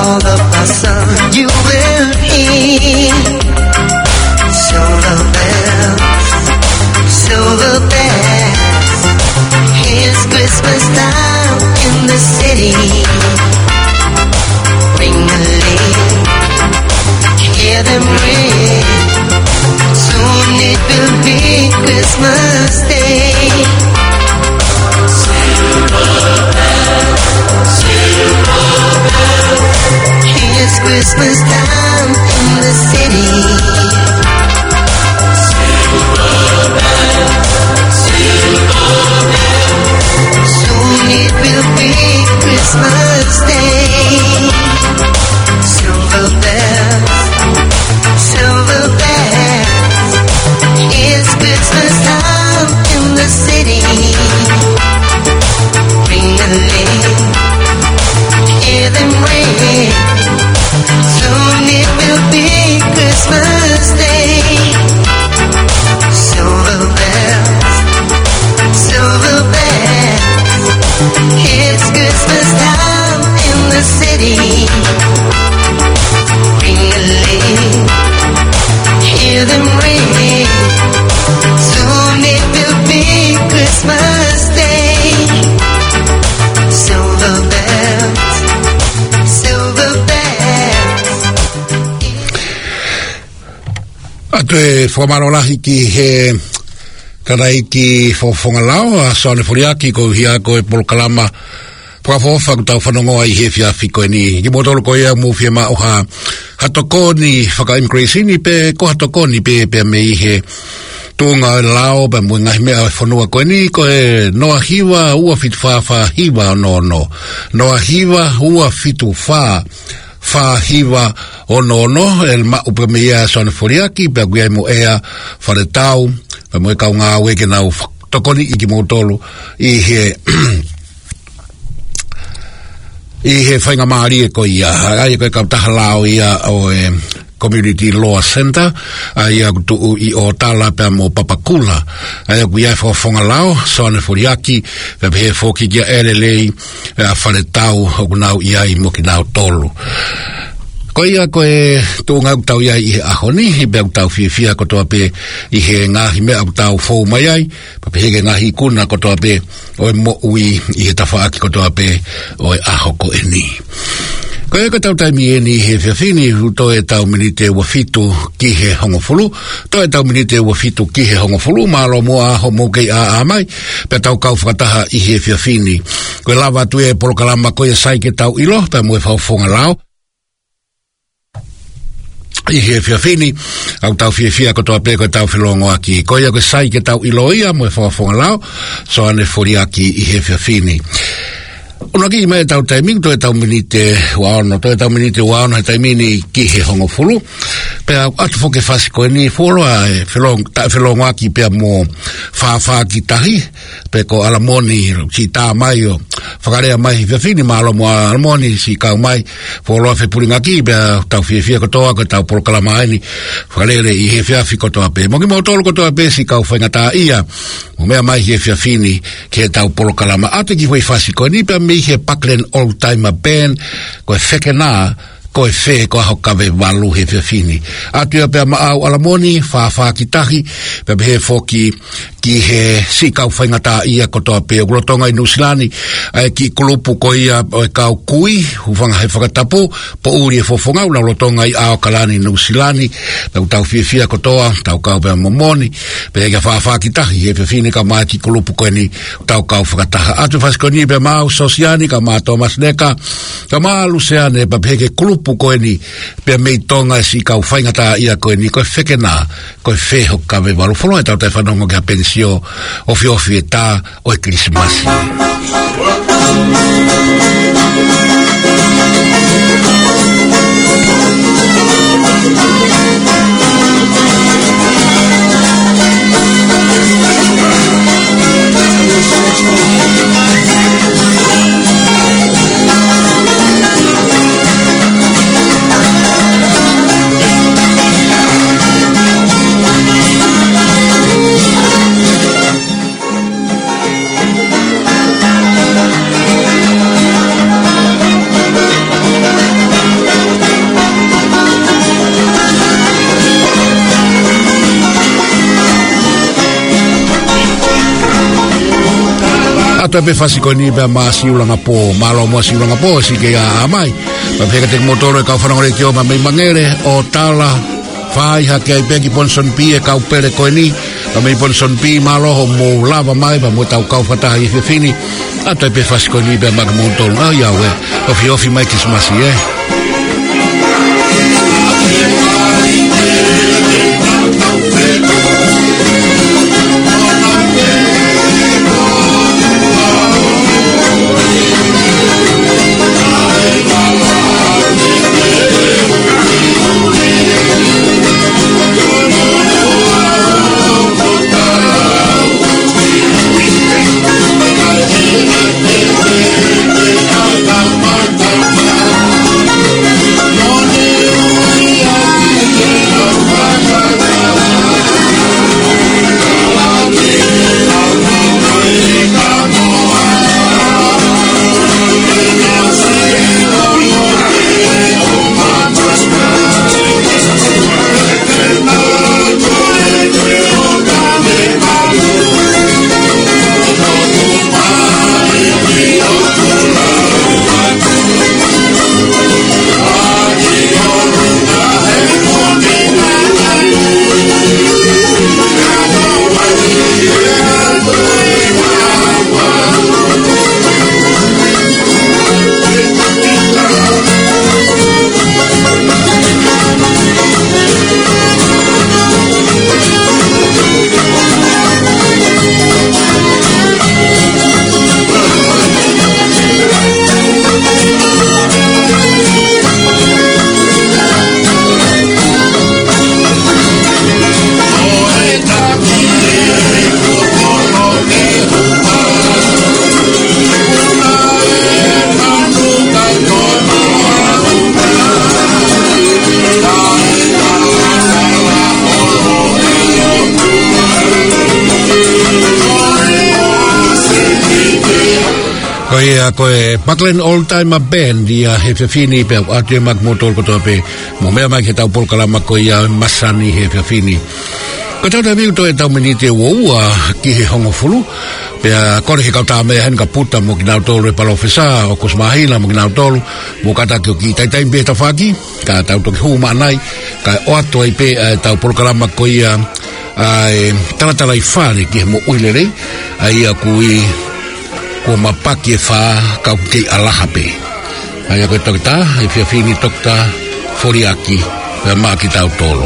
all the blossom you will hear. Silver bells, silver bells. It's Christmas time in the city. Ring-a-ling, hear them ring. Soon it will be Christmas Day. It's Christmas time in the city. Soon it will be Christmas Day. Silver bells, silver bells. It's Christmas time in the city. Ring-a-ling, hear them ring. Soon it will be Christmas Day. Silver bells, silver bells. It's Christmas time in the city. Ring-a-ling, hear them ring. Soon it will be Christmas Day. Silver bells, silver bells. Ate whamarolahi ki he karai ki whongalao a Sone Furiaki ko hia ko e Polokalama whakafofa ku tau whanongoa I he whiawhiko e ni. Ki motoro ko ia mu whia oha hatokoni whaka-increasini pe ko hatokoni pe me I he tunga o lao pa mui ngahi mea whanua ko e ni ko e noa hiwa ua fitu wha hiwa no. Noa hiwa ua fitu wha hiwa o no el ma upe me ia Sone Furiaki pe guia mo ea whare tau pa mui kau ngā weke nau tokoni I ki motoro I he I he whainga maari e ko ia ai ko e kau taha lao ia o e Community Law Center ai a tu I o tala pe mo Papakula ai ku ia whonga lao Sone Furiaki pe he foki kia elelei a whare tau o nau ia I mo ki nau tolu ko ia ko e tu ngau tau ia I ahoni I be tau fia ko toa pe I he ngahi mea tau fou mai ai pe he ngahi kuna ko toa pe o e mo ui I he tawhaaki ko toa pe o e aho ko e ni ko e ko tau taimi e ni he whiawhini to e tau minite ua fitu ki he hongofulu to e tau minite ua fitu ki he hongofulu malo mua aho mo kei a mai pe tau kau whakataha I he whiawhini ko e lava tu e Polokalama ko e sai ke tau ilo pe mo e whaufonga lao I he whiawhini au tau whiawhia ko toa pe ko tau whilongo aki ko ia ko sai ke tau ilo ia mo e whaufonga lao Sone Furiaki I he whiawhini Una ki mai tau taiming to e tau minite waono to e tau minite waono he taimini ki he hongofulu pe atu foke fasi ko ni folo e whelongo aki pe mo wha ki tahi pe ko alamoni si tā mai o whakarea mai whiawhini maalo mo alamoni si kau mai folo a whepuringa ki pe tau whiawhia ko toa ko tau Polokalama aini whakarere I he whiawhi ko toa pe moki mo tolo ko toa pe si kau whaingata ia mo mea mai he whiawhini ke tau Polokalama atu ki hui fasi ko ni pe me he Paklen Old Timer Band ko e whekena ko e whe ko aho kawe walu he whiawhini atu ia pia maau alamoni wha ki tahi pe he foki ki he si kau whaingata ia ko toa pe o grotonga I Nusilani ai ki kulupu ko ia o e kau kui hufanga he whakatapu po uri e fofonga ula grotonga I ao kalani Nusilani pe tau whiawhia ko toa tau kau pe momoni pe ega wha ki tahi he whiawhini ka mai ki kulupu ko ni tau kau whakataha atu whasko ni pe mau Sosiani ka maa Thomas Neka ka maa Luciane pe heke kulupu ko ni pe mei tonga si kau whaingata ia ko ni ko e whekena ko e wheho kawe walu whanau e tau tai whanongo kia pensio o whiofi e tā o e Krismasi to pe fasiko ni be ma siulanga po malo mo siulanga po si ke a mai pa peka te motoro ka fana ore kio ma me mangere o tala fai ha ke peki ponson pi e ka upere ko ni ka me ponson pi malo ho mo lava mai ba mo tau ka fata i fini a to pe fasiko ni be ma motoro a ya we o fi mai kismasi Koe Buckland Old Timer Band ia he fini pe ate mak motor ko pe mo me mai ke tau por kala ko ia masani he fini ko tau da viu to e tau menite wo ki he hongo fulu pe ko he ka ta me han ka puta mo ki na to re palo fesa o kos mahila mo ki na to mo kata ki tai tai be ta faki ka tau to hu manai ka o ato i pe tau por kala ko ia ai tala i fare ki mo uilere ai a kui ko mapaki fa ka ke alahape ai ko tokta e fini tokta foriaki e ma ki tau tolo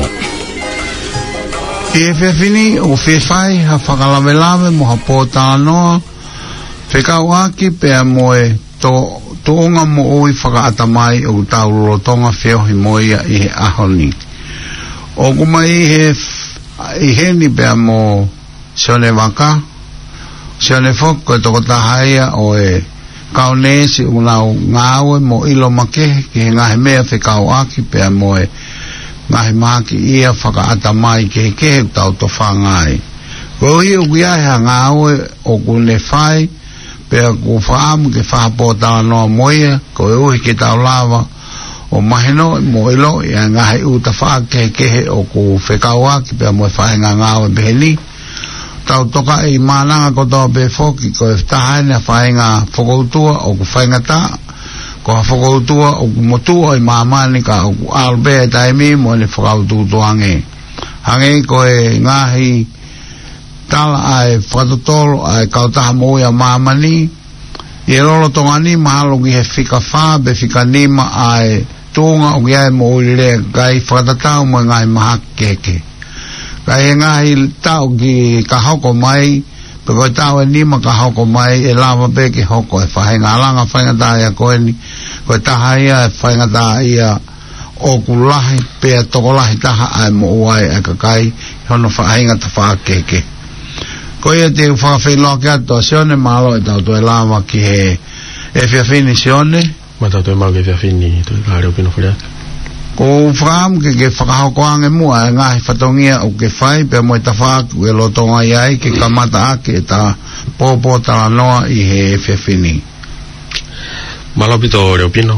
e fini o fai ha fakalavela mo hapota no fekawaki pe moe to nga mo oi fakata mai o tau lotonga feo hi moia i ahoni o kumai he ni pe mo sone vaka Sione foko toko tahaia o e kaonesi unau ngawe mo ilo make ki ngahe mea whekau aki pea mo e ngahe maki ia whakaata mai ke tau to whangai. Ko hi ukiahe ngawe o kune whai pea ku whaamu ke whapota noa moia ko e uhi ke tau lava o maheno mo ilo ia ngahe uta whake o ku whekau aki pea mo e whaenga ngawe beheni. Tau toka i mananga ko tō pe foki ko e tahane whaenga whakoutua o ku whaenga tā ko whakoutua o ku motua i mamani ka o ku albea taimi mo ne whakaututu ange hange ko e ngahi tala ai whakatotolo ai kautaha moia mamani i rolo tongani mahalo ki he whika wha be whika nima ai tūnga o ki ai mo ulirea kai whakatatau mo ngahi mahaki keke kai ngahi tau ki ka hoko mai pe ko tau e nima ka hoko mai e lava pe ki hoko e whahenga alanga whaingata ia koe ni ko taha ia e whaingata ia o kulahi pe tokolahi taha ai mo uai e kakai hono whaingata whakeke ko ia te whakawhiloa ki ato sione malo e tau to e lava ki he e whiawhini sione ma tau to e mau ke whiawhini to e kāre upino whireata ko fram ke whakahokoange mua ngahi whatongia o ke whai pe mo e tawhāku e lotonga iai ke kamata ake e ta pōpō tala noa i he whiawhini malopito reo pino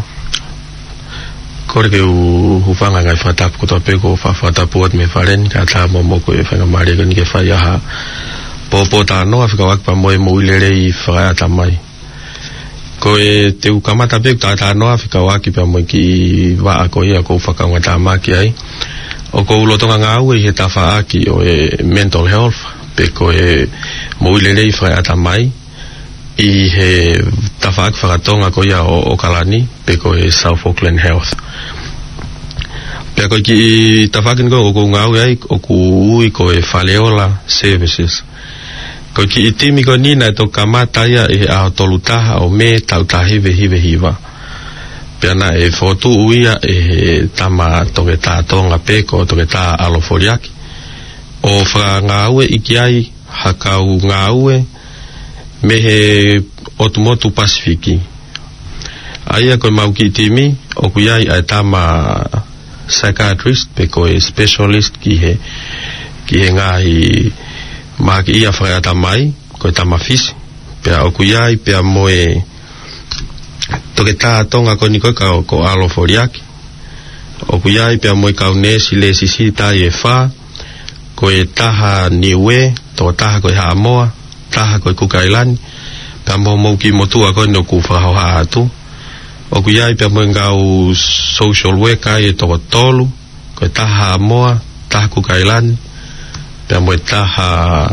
kore ke ufanga ngai whatapu koto peko whatapu at me wharen ka tā momo ko e whanga maria ni ke whai aha po ta no Afrika wak pa mo lele I fra ta mai ko e te ukamata pe ta no Afrika wak pa mo ki va ko ia ko fa ka ngata ma ki ai o ko lo tonga nga u he ta fa aki o mental health pe ko e mo lele fra ta mai I he ta fa ka tonga ko ia o kalani pe ko e South Auckland Health pe ko ki ta fa kin ko nga u ai o ku u ko e Faleola Services ko ki itimi ko nina to kamata ia e a tolutaha o me tautahive hiva pena e fotu uia e tama toke ta tonga peko toke ta aloforiaki o fra ngaue ikiai hakau ngaue mehe otumotu Pasifiki aia ko mau ki itimi o kuyai a tama psychiatrist peko e specialist ki he ngai mak ia fra tamai ko tama fisi pe o kuyai pe moe toke ta tonga ko niko ko aloforiaki o kuyai pe moe ka unesi le sisi ta e fa ko e taha niwe to taha ko ha moa taha ko kukailani pe mo ki motua ko no ku fa ha tu o kuyai pe moe ngau social worker e to tolu ko taha moa taha kukailani pe moe taha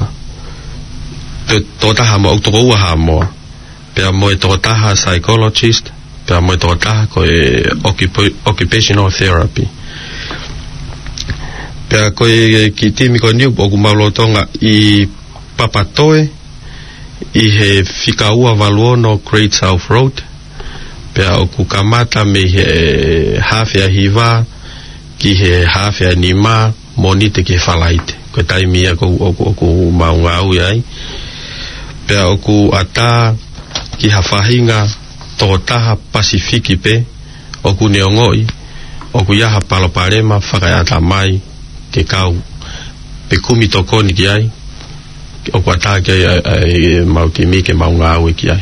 to taha mo to ua ha mo pe moe to taha psychologist pe moe to taha ko occupational therapy pe ko ki timi ko niu o kumalo tonga I papatoe I he fikaua valuono Great South Road pe o kukamata me he hafia hiva ki he hafia nima monite ki falaite ko taimia ko maunga au ai pe oku ata ki hafahinga totaha Pasifiki pe oku neongoi oku yaha paloparema whakaiata mai ke kau pe kumi tokoni ki ai oku ata ki ai mautimi ke maunga au ki ai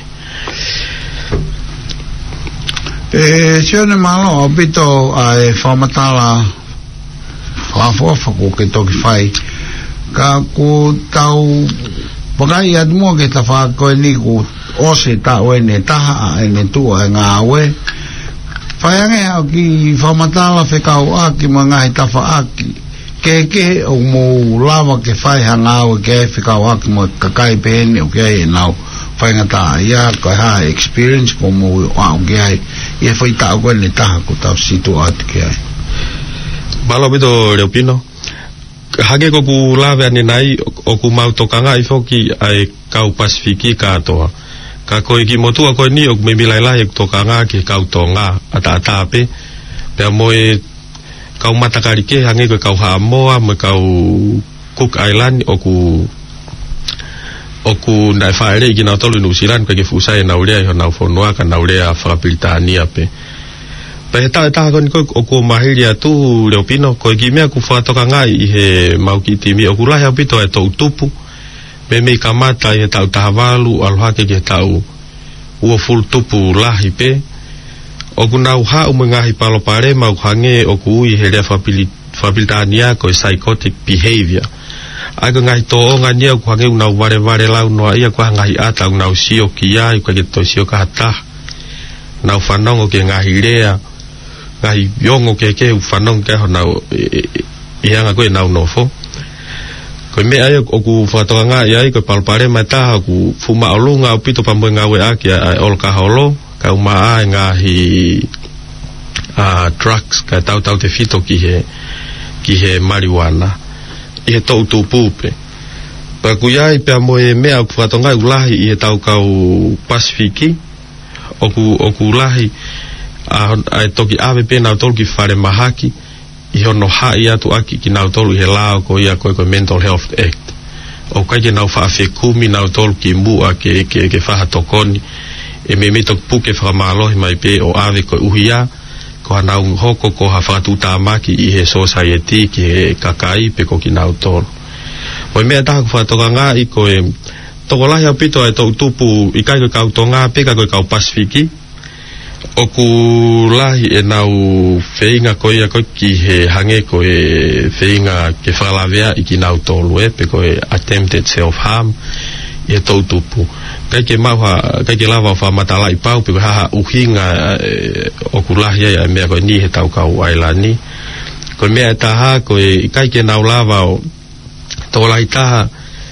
sione malo opito ai whamatala whafofa ke toki whai ka ku tau pakai at mo ke ta fa ko ni ku o se ta o ne ta ene tu nga we fa yange o ki fa matala fe ka o aki manga ta fa aki ke o mo lava ke fa hanga o ke fe ka o aki mo ka kai pen o ke now fa nga ta ya ko ha experience como o ke ai e foi ta ko ne ta ku ta situat ke ai balo bito Leopino hage ko ku lave ani nai o ku mau tokanga I foki ai kau Pasifiki katoa ka ko ki motua ko ni o me milaila e tokanga ki kau tonga ata pe pe moe kau matakari ke hange ko kau Hamoa me kau Cook Island o ku na faere ki na tolu New Zealand ka ke fusa na urea ho na fonua ka na urea fra Britania pe pe ta ko ko mahiri atu Leopino ko ki me ku fa toka ngai he mau ki timi o kula ha pito e to tupu me kamata e tau tahavalu alhake ke tau o full tupu lahi pe o kuna ha o ngahi palo pare mau hange o ku I he le fabilitania ko psychotic behavior aga ngai to ngania ku hange una vare lau no ia ku ngai ata una sio ki ai ko ke to sio ka ta na fanongo ke ngahi rea ngai yongo ke fanong ke na ianga ko na nofo ko me ai o ku fatonga ai ko palpare mata ku fuma olunga pito pambenga we aki ai ol ka holo ka uma ai ngahi drugs ka tau te fito ki he marijuana I to pupe pa ku ai pe moe me ku fatonga ulahi I tau kau Pasifiki o ku ulahi ai toki ave pe na toki fare mahaki I hono hai atu aki ki na tolu he lao ko ia ko mental health act o kai na fa fe kumi na tolu ki mu ke fa tokoni e me to puke fra malo mai pe o ave ko uhia ko na hoko ko ha fa tu tamaki I he society ki he kakai pe ko ki na tolu o me ta ko fa tokanga I ko to ko la pito e to tupu I kai ko tonga pe ka ko Pasifiki o ku lahi e nau whainga koe a koe ki he hange koe whainga ke whakalawea i ki nau tolu pe koe attempted self-harm i he tautupu. Kai ke lawa whamatala i pau pe koe haha uhinga o ku lahi ai mea koe ni he tau kau ailani. Koe mea e taha koe kai ke nau lawa o tō lahi taha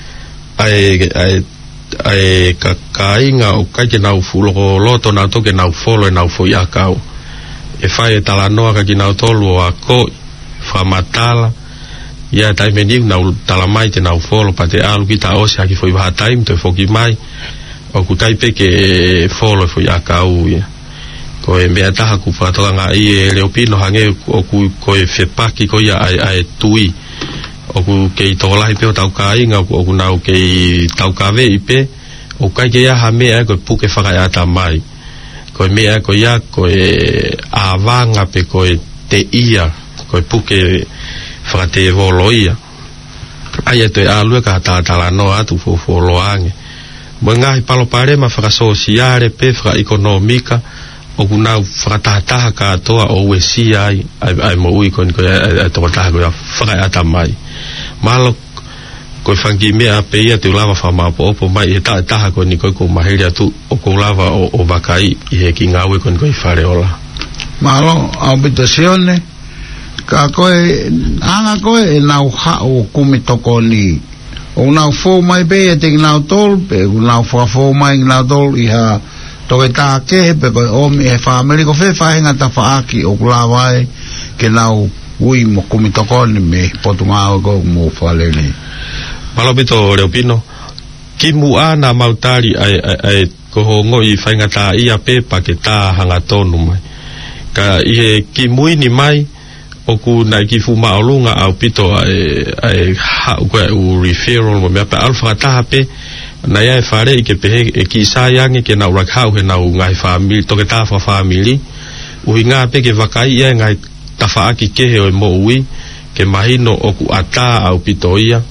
ai ka inga o kai ke nau fuloko loto nau toke nau folo e nau foi akau e whai e talanoa ka ki nau tolu o a koi whamatala ia taime niu nau talamai te nau folo pa te alu ki ta ose haki foi waha taime to e foki mai o ku taipe ke folo e foi akau ia ko e mea taha ku whatoka ngā i e leo pino hange o ku koe whepaki ko ia ai tui o ku kei tōlahi pe o tau ka inga o ku nau kei tau ka ve ipe o kai ke ia ha mea koe puke whakai ata mai koe mea koe ia koe awanga pe koe te ia koe puke whakate volo ia ai e toi alue ka tātala no atu fōlo ange mo ngahi palo pare ma whakasosiare pe whaka ekonomika o ku nau whakatahataha ka atoa o uesi ai mo ui koe tokataha koe whakai ata mai malo koe whangi mea pe ia te ulawa whamapo opo mai e taha koe ni koe ko mahiri atu o ko ulawa o wakai i he ki ngawe koe koe whare ola malo au bita sione ka koe anga koe e nau hao kumi toko ni o nau fō mai pe e te nau tol pe o nau fō mai nau tol i ha toke tā kehe pe koe omi e whameri ko whahenga ta whaaki o kulawai ke nau ui mo kumi toko ni me potu ngāo ko mo whalene malo bito reo pino ki mua na mautari ai ko hongo i whainga tā ia pepa ke tā hanga tonu mai ka ihe ki muini mai o ku nai ki fuma o lunga au pito ai hau koe u referral mo mea pe alfa taha pe na ia e whare i ke pehe e ki sāiangi ke nau rakhau he nau ngai whamili toke tāwha whamili uhi ngā pe ke wakai ia ngai tawhaaki kehe o mo ui ke mahino o ku ata au pito ia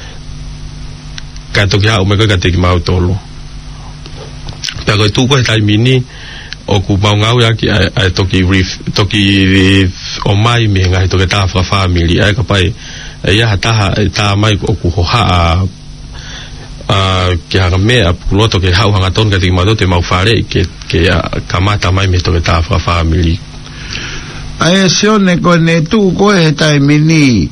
ka toki hau me koe ka teki mau tolo pia koe tūko he taimini o ku maungau yaki ai toki o mai me ngai toke tāwha whamili ai ka pai ia hataha tā mai o ku hoha ke hanga mea puloto ke hau hanga ton ka tiki mau te mau whare ke kamata mai me toke tāwha whamili ai sione koe ne tū koe he taimini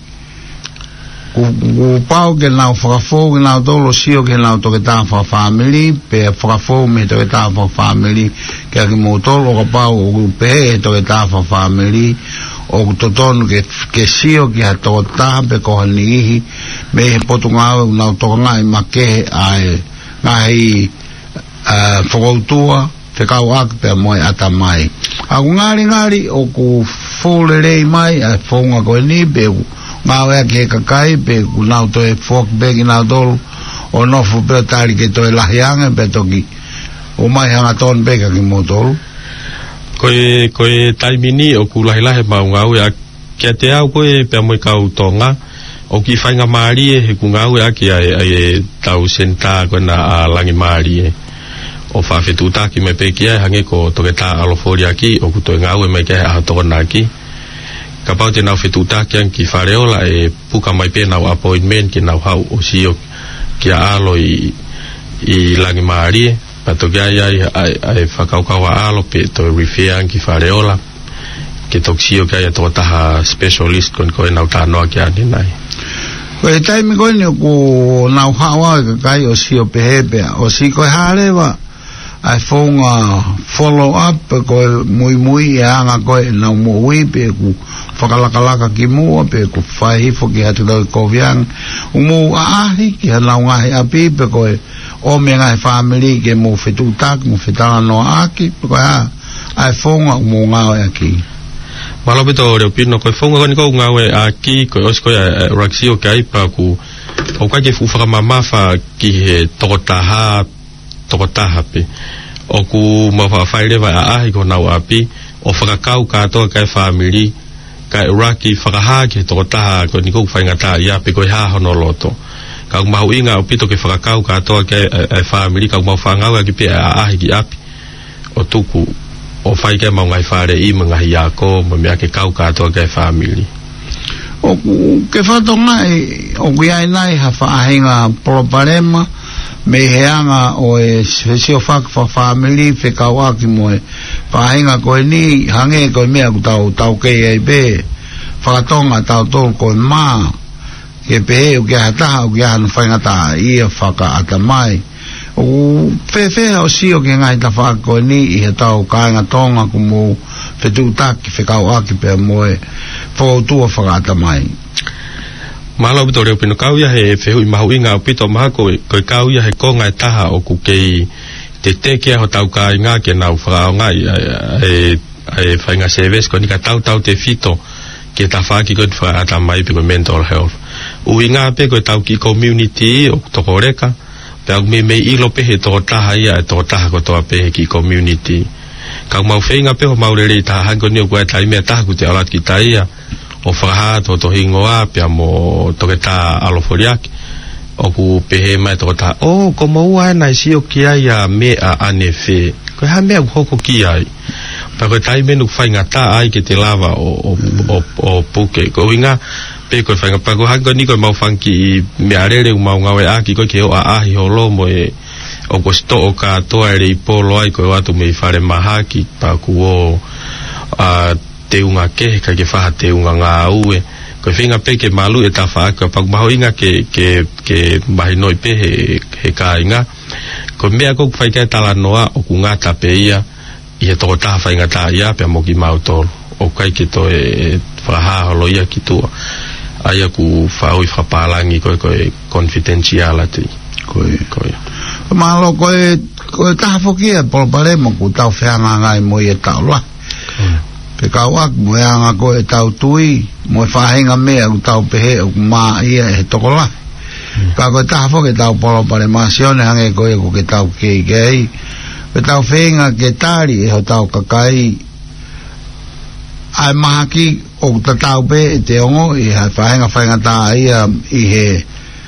ku pau ke nau whakafou ke nau tolo sio ke nau toke tāwha whamili pe whakafou me toke tāwha whamili ke aki mō tolo ka pau o ku pehe toke tāwha whamili o ku totonu ke sio ki ha toko tāpe koha ni ihi me he potu ngāwe nau toka ngai makehe ai ngai whakautua te kau ak pe moe ata mai aku ngari o ku fōlerei mai ai whonga koe ni pe ngawe aki he kakai pe ku nau toe fok begi nau tolu o nofu pe tari ke toe lahiange pe toki o mai hanga ton beka ki mo tolu koe taimini o ku lahilahe mau ngau ya kia te au koe pe moe kau tonga o ki whainga maarie he ku ngau ya ki ai tau senta koe na a langi maarie o whawhetutaki me pe kia hange ko toke tā alofori aki o ku toi ngau e mai kia aha tokona aki ka pau te nau whetutaki an ki whareola e puka mai pe nau appointment ki nau hau o sio kia alo i langi maarie pa toke ai whakaukawa alo pe toi refer an ki whareola ke toksio kia to taha specialist kon koe nau tā noa kia ni nai koe taimi koe ni ku nau hawa ka kai o sio pehepe o si koe harewa ai whonga follow up koe mui e anga koe nau mo ui pe ku whakalakalaka ki mua pe ku whaihifo ki hatu tau koviang umu aahi ki hanau ngahi api pe koe o me ngai family ke mo whetutak mo whetala no aki pe koe ai whonga umu ngau e aki malo pito reo pino koe whonga koni kou ngau e aki koe osi koe raksio ke aipa ku o kai ke fuwhaka mamafa ki he tokotaha pe o ku mawhawhairewa a ahi ko nau api o whakakau katoa kai family kai uraki whakaha ki he tokotaha ko niko whaingata ia pe koe hahono loto kau mahu inga o pito ke whakakau katoa kai family kau mau whangau ki pe a ahi ki api o tuku o fai ke mau ngai whare I mga hiako ma mea ke kau katoa ke family o ke whatonga o kuiai nai ha whaahinga Poloparema me heanga o e sio whaka family whekawaki mo e whaahinga koe ni hange koe mea tau kei ei be whakatonga tau tolu koe maa ke pehe o ke hataha o ke hanu whaingata ia whaka atamai o whewhe o sio ke ngai ta whaka koe ni I he tau kāinga tonga kumu whetutaki whekawaki pia moe whautua whaka atamai Malo pito reo pino kauia he whehui mahu inga o pito maha koe kauia he konga e taha o kukei te teke ho tau ka inga ke nau whakao ngai e whainga seves ko nika tau te fito ke ta whaki koe whakata mai pe koe mental health ui ngā pe koe tau ki community o toko reka pe au me ilo pe he toko taha ia e toko taha ko toa pe he ki community kau mau whainga pe ho maurere taha hanko ni o kua e tai mea taha ku te alat ki ta ia o whakaha to hingoa pia mo toke tā aloforiaki o ku pehe mai toke tā ko maua e nai si o kia ia mea ane whe koe ha mea hoko kia ai pa koe tai menu whainga tā ai ke te lava o puke ko inga pe koe whainga pa koe hanko ni koe mau whanki mea rere mau ngawe aki koe ke o a ahi ho lo mo e o ko sto o ka toa ere I polo ai koe watu me I whare mahaki pa ku o te unga ke ka ke whaha te unga ngā ue koe whinga pe ke malu e ta whaaka pak maho inga ke mahi noi pe he ka inga koe mea kou whaikai tala noa o ku ngata pe ia I he toko taha whainga ta ia pia moki mau tolu o kai ke to e whaha holo ia ki tua aia ku whaui whapalangi koe confidentiality koe malo koe taha whokia Poloparema ku tau whianga ngai mo I e tau la pe kawak mo anga ko e tau tui mo whahinga mea u tau pehe u maa ia e tokola ka ko taha ke tau Poloparema sione hange ko e ko ke tau kei kei pe tau whenga ke tari e ho tau kakai ai mahaki o ta tau pe e te ongo I ha whahinga tā ia I he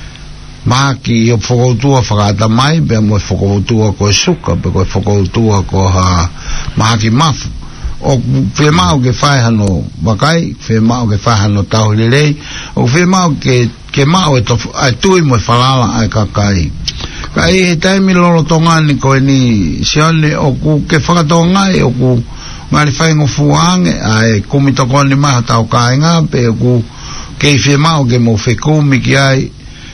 mahaki I o whakoutua whakata mai pe mo whakoutua ko e suka pe ko e whakoutua ko ha mahaki mafu o whe mao ke whai hano wakai, whe mao ke whai hano tau lelei, o whe mao ke mao e tui mo e whalala ai kakai. Ka he taimi lolo tonga ni koe ni sione o ku ke whakatonga e o ku ngari whaingo fuange ai kumitoko ni maha tau kainga pe o ku ke whe mao ke mo whe kumi ki ai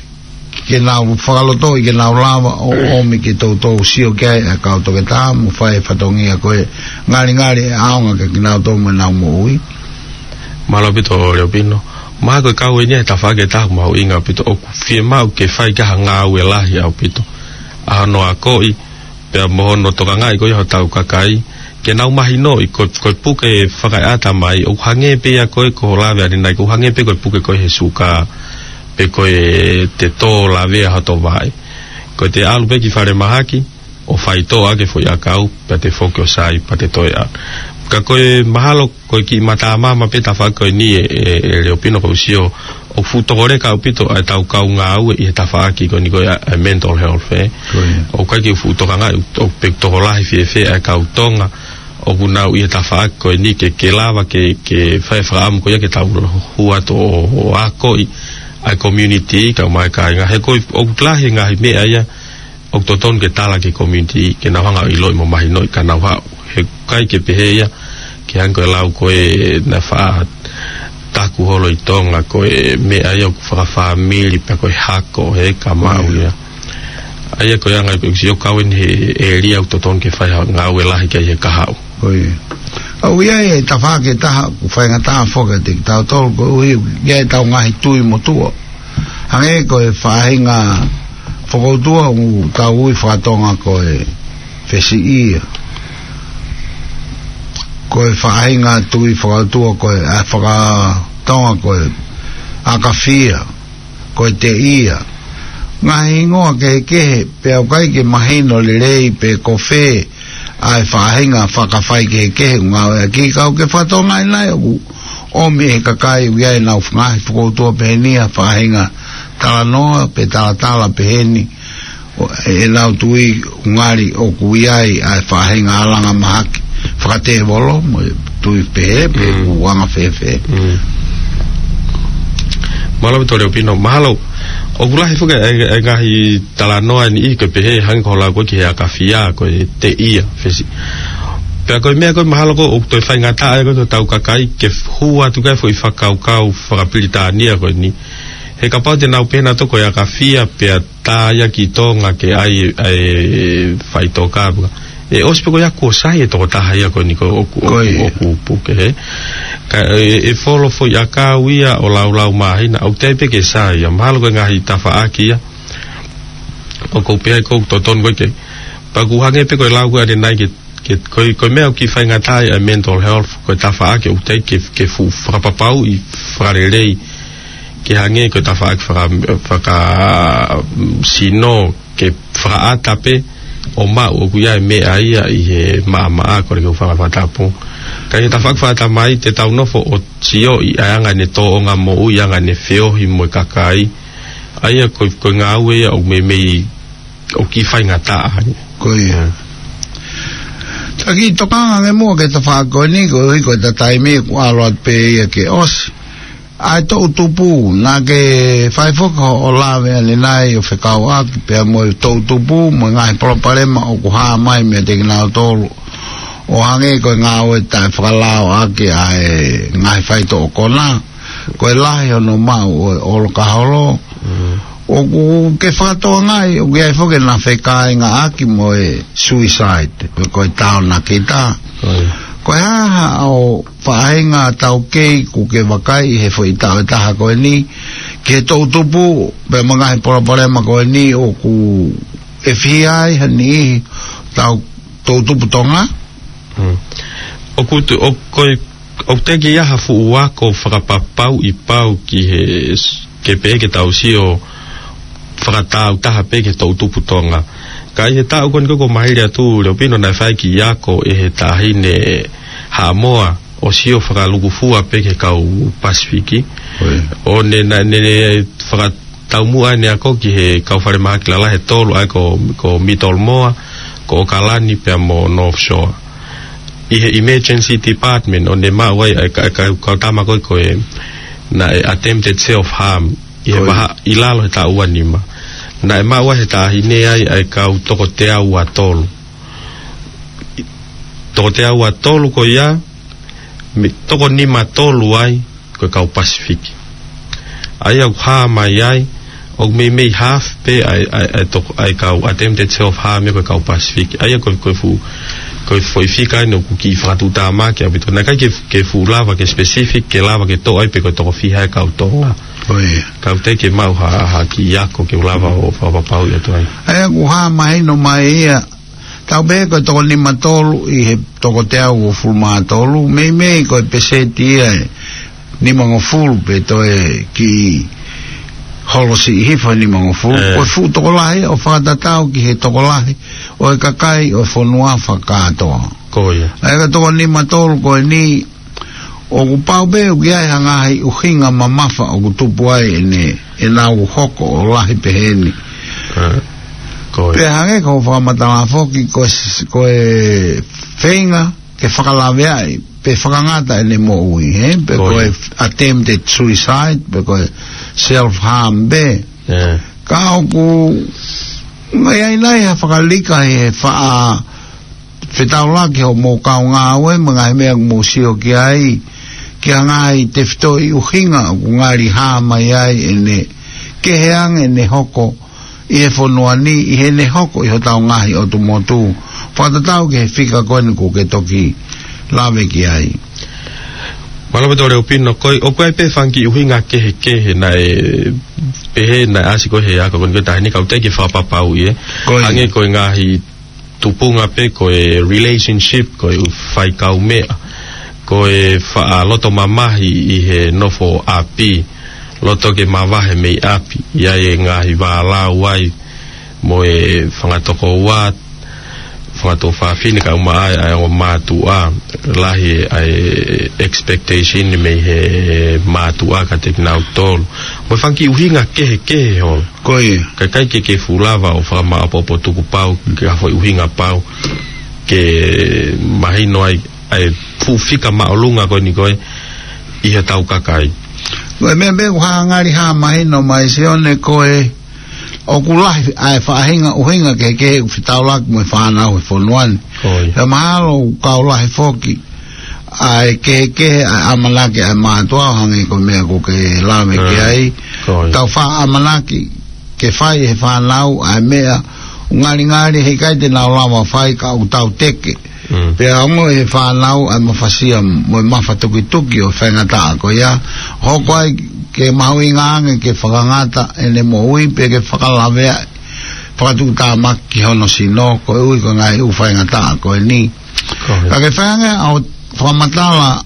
ke nau whakaloto I ke nau lava o omi ke tau sio ke ai a kau toke tā mo whae whatongia koe ngari e aonga ke nau tau mo nau mo ui malo pito o reo pino maha koe kau e nia ta whake taku mahu inga pito o fie mau ke whai kaha ngā ue lahi au pito a no a koi pia mohono toka ngai koe ho tau kakai ke nau mahi no I koe puke whakai ata mai o hange pe a koe ko lawe arinai ko hange pe koe puke koe he suka pe koe te tō la vea hato vai koe te alu pe ki whare mahaki o whai tō ake fo ia kau pe te whoke o sai pa te toi a ka koe mahalo koe ki mata mama pe ta wha koe ni e reo pino koe usio o futokore kau pito ai tau kau ngā ue I he ta whaaki koe ni koe a mental health o kai ki futoka ngai o pe toko lahi fie ai kau tonga o kunau I he ta whaaki koe ni ke lava ke whai whaamu koe ke tau hua to o a koi ai community ka mai ka nga he ko o klahi nga me aya o toton ke tala ke community ke na hanga I loi mo mai no ka na ha he kai ke peheia ke anko lau ko e na fa taku holo I tonga ko e me aya ko fa family pa ko hako he ka mau ya aya ko nga pe si o ka wen he area o toton ke fa nga we la ke he ka hau oi au ia e ta wha ke taha ku whainga taha whoka te ki tau tolu ko ui ia e tau ngahi tui mo tua hange ko e whahinga whakoutua u tau ui whakatonga ko e whesi ia ko e whahinga tui whakoutua ko e whakatonga ko e akawhia ko e te ia ngahi ngoa ke kehe pe au kai ke mahino le rei pe kofe ai whahinga whakawhai ke ngā ki kau ke whatonga I nai o me he kakai uia e nau whangahi whakoutua pehenia whahinga tala noa pe tala peheni e nau tui ngari o kuiai ai whahinga alanga mahaki whakate wolo mo tui pe uanga fe Malo to le opino malo o gulahi fuga e gahi talanoa ni ke pe hang ko la ko ki ha kafia ko te ia fesi pe ko me ko mahalo ko o to fa ngata ko to tau kakai ke hua tu ka foi fa kau frapilita ni ko ni he kapau te nau pena to ko ya kafia pe ta ya ki tonga ke ai fai to ka e ospe ko ya ko sai to ta ha ya ko ni ko ku ke e folo fo ya ka wia o lau mai na o te pe ke sai ya mahalo ko ngahi ta fa akia o ko pe ko to ton ko ke pa ku hange pe ko lau ko de nai ke ko me o ki fa ngata a mental health ko ta fa ke o te ke fu fra papau I fra relei ke hange ko ta fa ka sino ke fra atape o ma o kuia me ai I ma ko ke fa tapu ka ta fa ta mai te tau no fo o tio I anga ne to nga mo u anga ne feo hi mo kakai ai ko nga we o me o ki fa ngata ko Taki tokanga nge mua ke ta whako ni ko ta taimi ko aloat pe ke os ai to tupu na ke fai foka o lawe ale nai o whekau aki pe mo to tupu mo ngai poloparema o kuha mai me te kina o tolu o hange ko ngā oe tai whakalao aki ai ngai fai to o kona ko lahi o no mau o lo kaholo o ke whakatoa ngai o ke ai whoke na whekai ngā aki mo suicide ko tau na ki tā ko haha o whaenga tau kei ku ke wakai he whai tau taha koe ni ke tau tupu pe mga he poraparema koe ni o ku e whiai hani tau tupu tonga o kutu o koe o teki iaha fuua ko whakapapau I pau ki he ke peke tau si o whakatau taha peke tau tupu tonga ka I he tau kon ko mahiri atu reo pino na whai ki iako e he tahine Hamoa o si o whakalukufua peke kau Pasifiki o ne whakatau mua ne ako ki he kau whare maha ki lala he tolu ai ko Mitolmoa ko Kalani pe mo North Shore I he emergency department o ne maa wai kau tama koe na attempted self-harm I he maha ilalo he ta ua nima na e maa wai he ta hine ai kau toko te au a tolu toko te au a tolu ko ia toko nima tolu ai ko kau Pasifiki ai au haa mai ai o mei half pe ai kau attempted self-harm ko kau Pasifiki ai ko foi fika no ki fratu tama ke abito na ke fu lava ke specific ke lava ke to ai pe ko to fi ha ka tonga ka te ke mau ha ki yako ke lava o fa pau ya to ai ku ha mai no mai ia tau be ko to ni matolu I he to ko te au fu matolu me ko peseti ni mango full pe to ki holosi hifa ni mango fu ko fu to lai o fa da tau ki he to lai o kakai o fonua whakato ko ia ai ka to ni matol ko ni o pau be o ia hanga I uhinga mamafa o tupu ai e na u hoko o lahi peheni ko pe hange ko whamatala foki ko whenga ke whakalawe ai pe whakangata ene mo ui pe ko attempted suicide pe ko self-harm be ka o ku ngai ai nai ha whakalika he wha whetau ke o mō kau ngā oe mga he mea mō sio ki ai ki a ngai te whito I uhinga o ngāri hā mai ai ene ke heang ene hoko I he whanua ni I he ne hoko I ho tau ngahi o tu motu whatatau ke he whika koene ko ke toki lawe ki ai Malawe tō reo pino, o koe pe whanki uhinga kehe na pehe na asi koe he ako koe tahi ni kau teki whapapau I Ange koe ngahi tupunga pe koe relationship koe whai kau mea koe wha loto mamahi I he nofo api loto ke mawahe mei api ia ngahi wālau ai mo whangatoko wat whangato whawhine ka uma ai o mātua lahi ai expectation me he mātua ka te kinau tolu mo whanki uhinga kehe ho koe kai ke fulava o whama apopo tuku pau ke hafo uhinga pau ke mahino ai ai fufika maolunga ko ni koe I he tau kakai. Koe me ha ngari ha mahino mai se one koe o kulahi ai whaahinga uhinga ke whitaulak mo whanau e whonuani. He mahalo kaulahi whoki ai ke ai amalaki ai mātua hangi ko mea ko ke lame ke ai. Tau wha amalaki ke whai he whanau ai mea ngari he kai te nau lama whai ka u tau teke. Pea ongo he whanau ai mawhasia mo mawhatuki o whengata ko ia. Hoko ai ke mahui ngange ke whakangata ene mo ui pe ke whakalawea whakatuku tā maki hono sino ko ui ko ngai u whengata ko e ni. Ka ke whenga au whamatala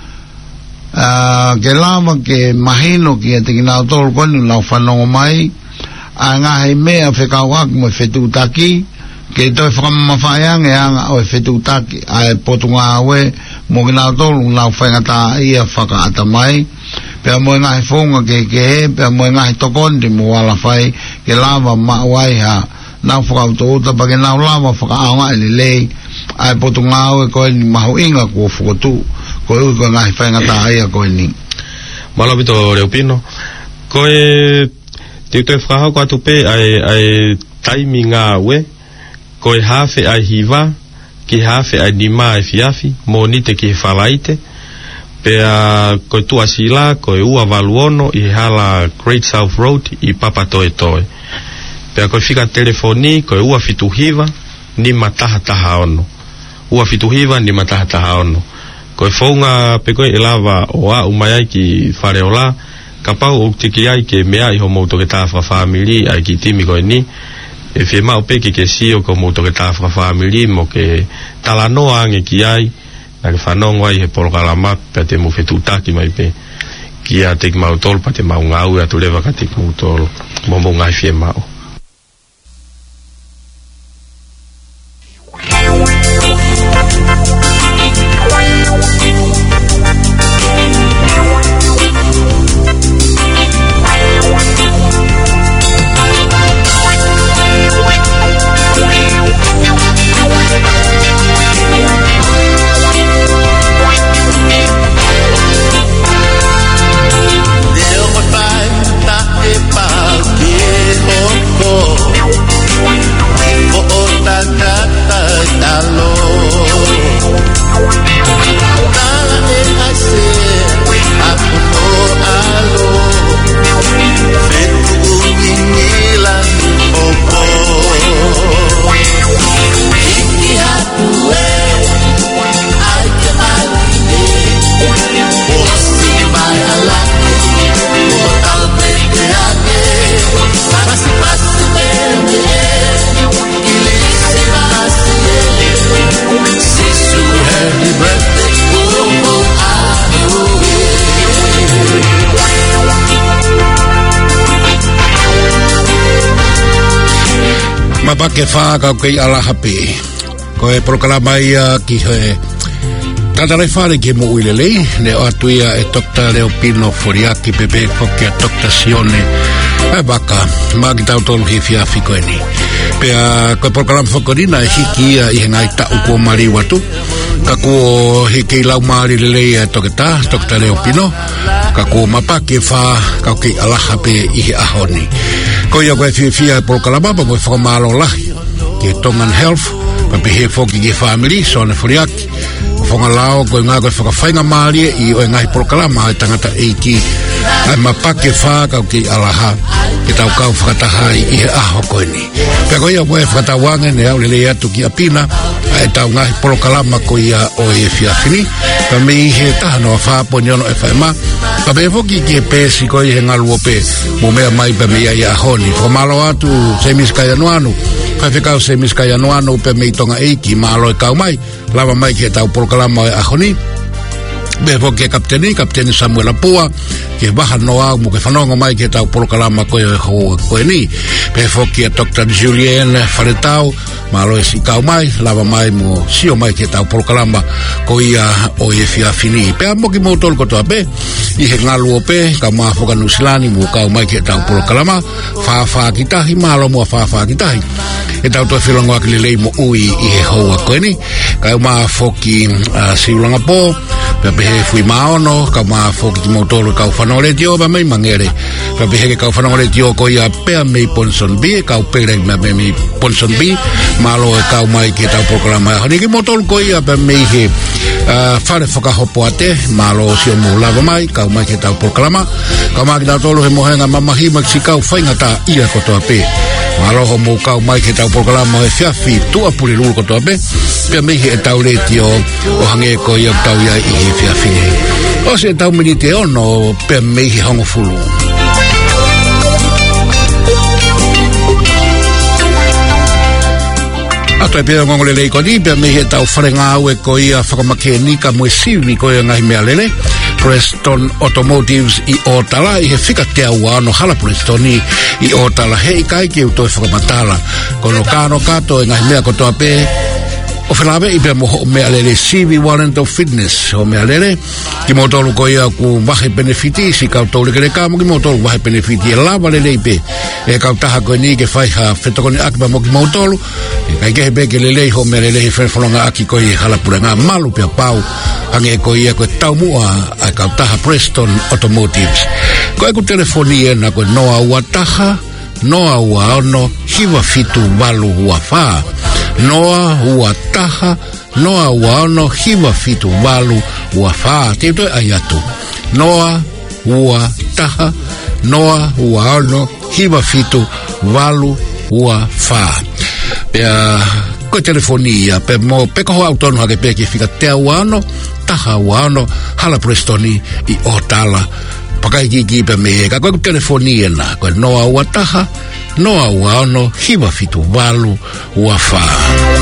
ke lama ke mahino ki a teki nao tolu koni lau whanongo mai a ngā hei mea whekauak mo whetutaki ke toi whakamawhaiange anga o whetutaki a e potunga awe mo ki nao tolu lau whengata ia whakaata mai pea mo ngahi whonga ke he pea mo ngahi tokondi mo wala whai ke lava mawai ha nau whakauto uta pa ke nau lava whakaaonga ili lei ai potu ngāwe koe ni mahu inga kua whukotu koe ui koe ngahi whaingata aia koe ni Malapito Reupino koe te utoi whakahau kua tupe ai taimi ngāwe koe hawhe ai hiva ki hawhe ai nima ai fiafi mo nite ki he whalaite pea koe tua sila koe ua valuono I hala Great South Road I papa toe toe pea koe whika telefoni koe ua fituhiva ni mataha ono ua fituhiva ni mataha ono koe whaunga pe koe elava o a umayai ki whareola ka pau o tiki ai ke mea I ho mauto ke tāwha family ai ki timi koe ni e whi mau peki ke sio ko mauto ke tāwha family mo ke talanoa ange ki ai na ke whanongo ai he polokalama pe te mo whetutaki mai pe ki a teki mau tolu pa te mau ngau atu lewa ka teki mau tolu mo ngai whi mau Mapake whākau kei ala hape. Ko e proklama ia ki he tatalai whare ke mo uilelei, ne o atu ia e Dr. Leopino Foriaki pepe whoki a Dr. Sione ai waka, maki tau tolu he whiawhi koe ni. Pea ko e proklama whakorina e hiki ia I he ngai tau kua mari watu, ka kua he kei lau mari lelei e toketa, Dr. Leopino, ka kua mapake wha kau kei ala hape I he ahoni. Ko ia koe whiawhia e proklama pa koe whakamalo lahi, ke Tongan Health, pa pehe whoki ke family, Sone Foriaki, whanga lao koe ngā koe whakawhainga maari I oe ngahi proklama e tangata eiki, ai mapake wha kau ki alaha, ke tau kau whakataha I he aho koe ni. Pea koe ia koe whakatawange ne au lele atu ki apina, ai tau ngahi proklama koe ia oe e whiawhini, pa me I he tahano a whaapo niono e whaima, pa me whoki ke pēsi koe he ngaluo pē, mo mea mai pa me ia ahoni, whamalo atu se miska yanuanu, kai whekau se miska yanuanu pe me tonga eiki, maalo e kau mai, lava mai ke tau proklama e ahoni, me whoki kapteni Samuel Apua, ke waha noa mo ke whanonga mai ke tau proklama koe ni, pe whoki a Dr. Julienne Faretau, malo e si kau mai, lava mai mo sio mai ke tau proklama ko ia o e whiawhini. Pea moki mo tolu kotoa pe, I he ngalu o pe, ka maa whoka nusilani mo kau mai ke tau proklama, whawha kitahi, malo mo whawha kitahi. E tau toi whilangoa ki lelei mo ui I he hoa koe ni, Ka ma foki siulanga po. Pe he fui maono ka ma foki ki motolo ka fanole dio ba mai mangere. Pe he ka fanole dio ko ia pe me Ponson B ka pere me Ponson B malo ka mai ki ta programa. Ni ki motolo ko ia pe me he fare foka hopo ate malo si mo lava mai ka mai ki ta programa. Ka ma ki ta tolo he mohenga mama hi maxika fainga ta ia ko to pe. Malo ho mo ka mai ki ta programa e fiafi tu apuri lu ko to pe. Pe me he ta le dio o hange ko ia ta ia i fiafi. O se ta minite ono pe me he hongo fulu. Ato e pia ngongole lei ko ni, pia mehe tau wharenga au e ko ia whakamakenika mue siwi ko ia ngahi mea lele. Preston Automotives i Otala, i he whika te au ano hala Preston i Otala. Hei kai ki utoi whakamatala. Kono kāno kato e ngahi mea kotoa pe. O whelawe i pia moho mea lele siwi Warrant of Fitness o mea lele. Ki motolu ko ia ku wahe benefiti, si kau tau lekere kāmo ki motolu wahe benefiti e lava lele i pe. E kau taha koe ni ke whaiha whetokone akipa mo ki motolu. Kai kehe peke lelei ho mea lelei whenwhanonga aki koi halapura ngā malu pia pau hange koi ia koe taumua a kau taha Preston Automotives. Koe ku telefoni e na koe noa ua taha, noa ua ono, hiwa fitu walu ua whaa. Noa ua taha, noa ua ono, hiwa fitu walu ua whaa. Te toi ai atu. Noa ua taha, noa ua ono, hiwa fitu walu ua whaa. Pea koe telefonia pe mo pe koho autono hake pe ki fika te auano taha auano hala Prestoni i Otala pakai ki pe me ka koe telefonia na koe noa ua taha noa auano hiwa fitu walu ua whaa.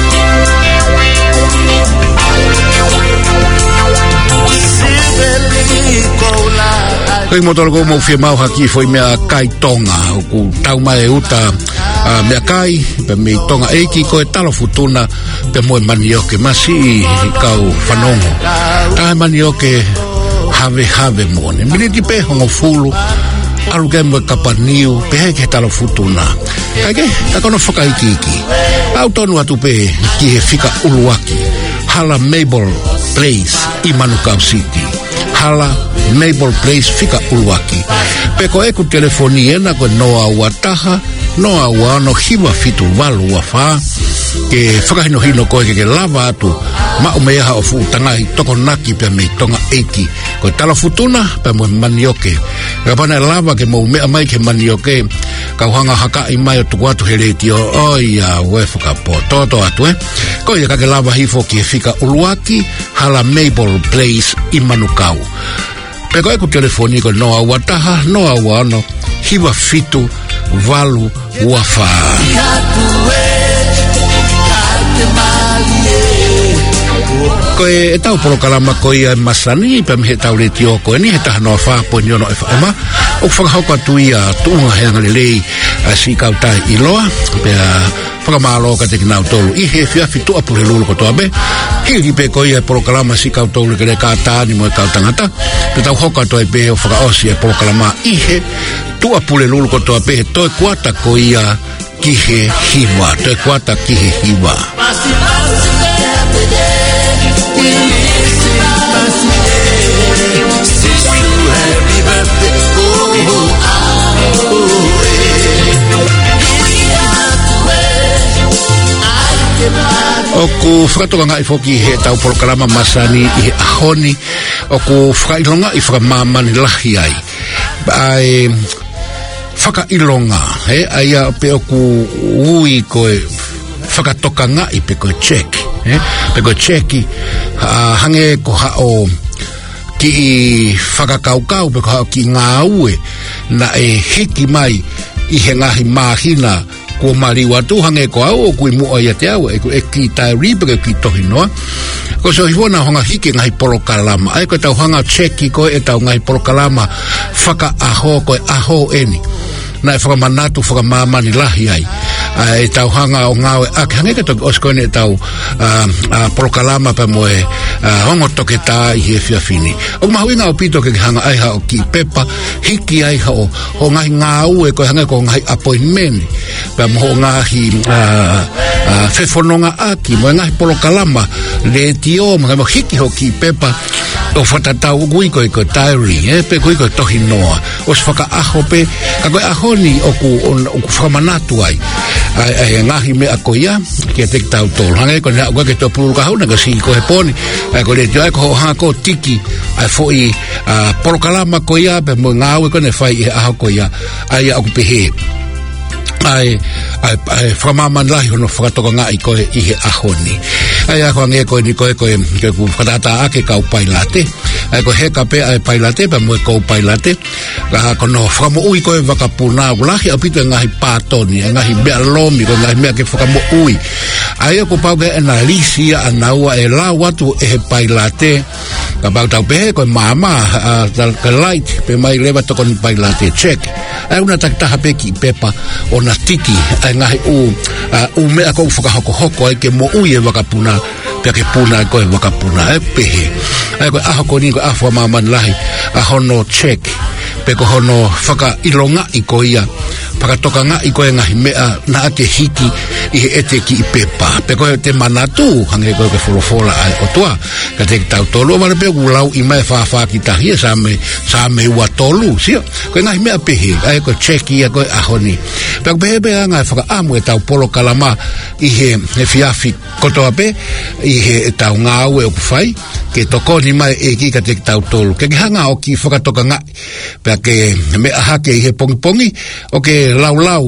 Koe motoro ko mo fia mau haki foi mea kai tonga ku tau mai uta mea kai pe me tonga eiki koe talo futuna pe moe manioke masi kau whanongo tae manioke have mone miniti pe hongo fulu alu ke moe kapaniu pe heke talo futuna kake kakono whakaikiki au tonu atu pe ki he fika uluaki hala Maple Place i Manukau City hala Maple Place fika uluaki pe ko eku telefoni ena ko noa ua taha noa ua ano hiwa fitu walu ua whaa ke whakahino hino koe ke lava atu ma umeaha o fu tangai toko naki pe mei tonga eiki ko tala futuna pe mo manioke kapana lava ke mo umea mai ke manioke ka hanga haka i mai o tuku atu hereti o oia wefuka po toto atu ko ia kake lava hifo ki fika uluaki hala Maple Place i Manukau pe ko eku telefoni ko noa ua taha noa ua ano hiwa fitu walu ua whaa koe e tau porokalama ko ia masani pe me he tau le tio koe ni he taha noa whaa po ni ono e whaema o whakahauka tu ia tuunga heanga lelei si kau tai iloa pe whakamalo ka te kinau tolu i he whiawhi tua pure lulu ko toa be hiri pe ko ia porokalama si kau tolu kere ka tāni mo e kau tangata pe tau hoka toi pe o whakaosi e porokalama i he tua pure lulu ko toa be toi kuata ko ia ki he hiwa toi kuata ki he hiwa Oku whakatoka i foki he tau porokalama masani i he ahoni oku whakailonga i whakamamani lahi ai ai whakailonga aia pe oku ui koe whakatoka nga i pe koe cheki pe koe cheki hange ko hao ki i whakakaukau pe ko hao ki ngā ue na e hiki mai i he ngahi mahina ko mari watu hange ko au ko mu ia te au e ki tai ribe ki tohi noa ko so hivona honga hiki ngai porokalama ai ko tau hanga cheki ko e tau ngai porokalama whaka aho ko aho eni na whaka manatu whaka mamani lahi ai e tau hanga o ngawe ak hange to oskone tau porokalama pa moe hongo toke ta i he fiafini o mahuinga o pito ke hanga ai ha o ki pepa hiki ai ha o ngai ngau e ko hange ko ngai appointment pa mo ngahi fefononga aki mo ngahi porokalama le tio mga mo hiki hoki pepa o whatatau kui koe koe diary pe kui koe tohi noa o whaka aho pe ka koe ahoni o ku whamanatu ai ngahi me a koia ke te tau tolu hangai koe nea koe ke tō puru ka hauna ka si koe poni koe le tio ai ko hako tiki ai foi porokalama koia pe mo ngawe koe ne whai e aho koia ai au pehe ai whamaman lahi hono whakatoka ngā i koe i he ahoni ai ako nge koe ni koe ku whakatata ake kau pailate ai koe heka pe ai pailate pa mue kau pailate ka kono whakamo ui koe wakapuna lahi apito ngahi pātoni ngahi mea lomi koe ngahi mea ke whakamo ui ai ako pau ke ena lisia anaua e la watu e he pailate ka pau tau pehe koe mama ka light pe mai lewa toko ni pailate check ai una taktaha pe ki pepa o na tiki ai ngahi u mea kou whakahoko ai ke mo ui e wakapuna pia ke puna ai koe wakapuna e pehe ai koe ahoko ni koe ahua maman lahi ahono check pe ko hono whaka ilonga i koia whakatoka ngā i koe ngahi mea na ake hiki i he ete ki i pepa pe koe te manatu hange koe ke wholofola ai o toa ka te ki tau tolu o mara pe ulau i mai whawha ki tahia sa me ua tolu sio koe ngahi mea pehe ai koe cheki a koe ahoni pe ko pehe pea ngai whaka amu e tau polo kalama i he fiafi kotoa pe i he tau ngāu e o kuwhai ke toko ni mai e ki ka te ki tau tolu ke ki hanga o ki whakatoka ngai pe ke mea hake i he pongi pongi o ke lau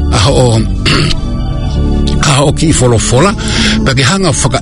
aho ki folofola pe ke hanga whaka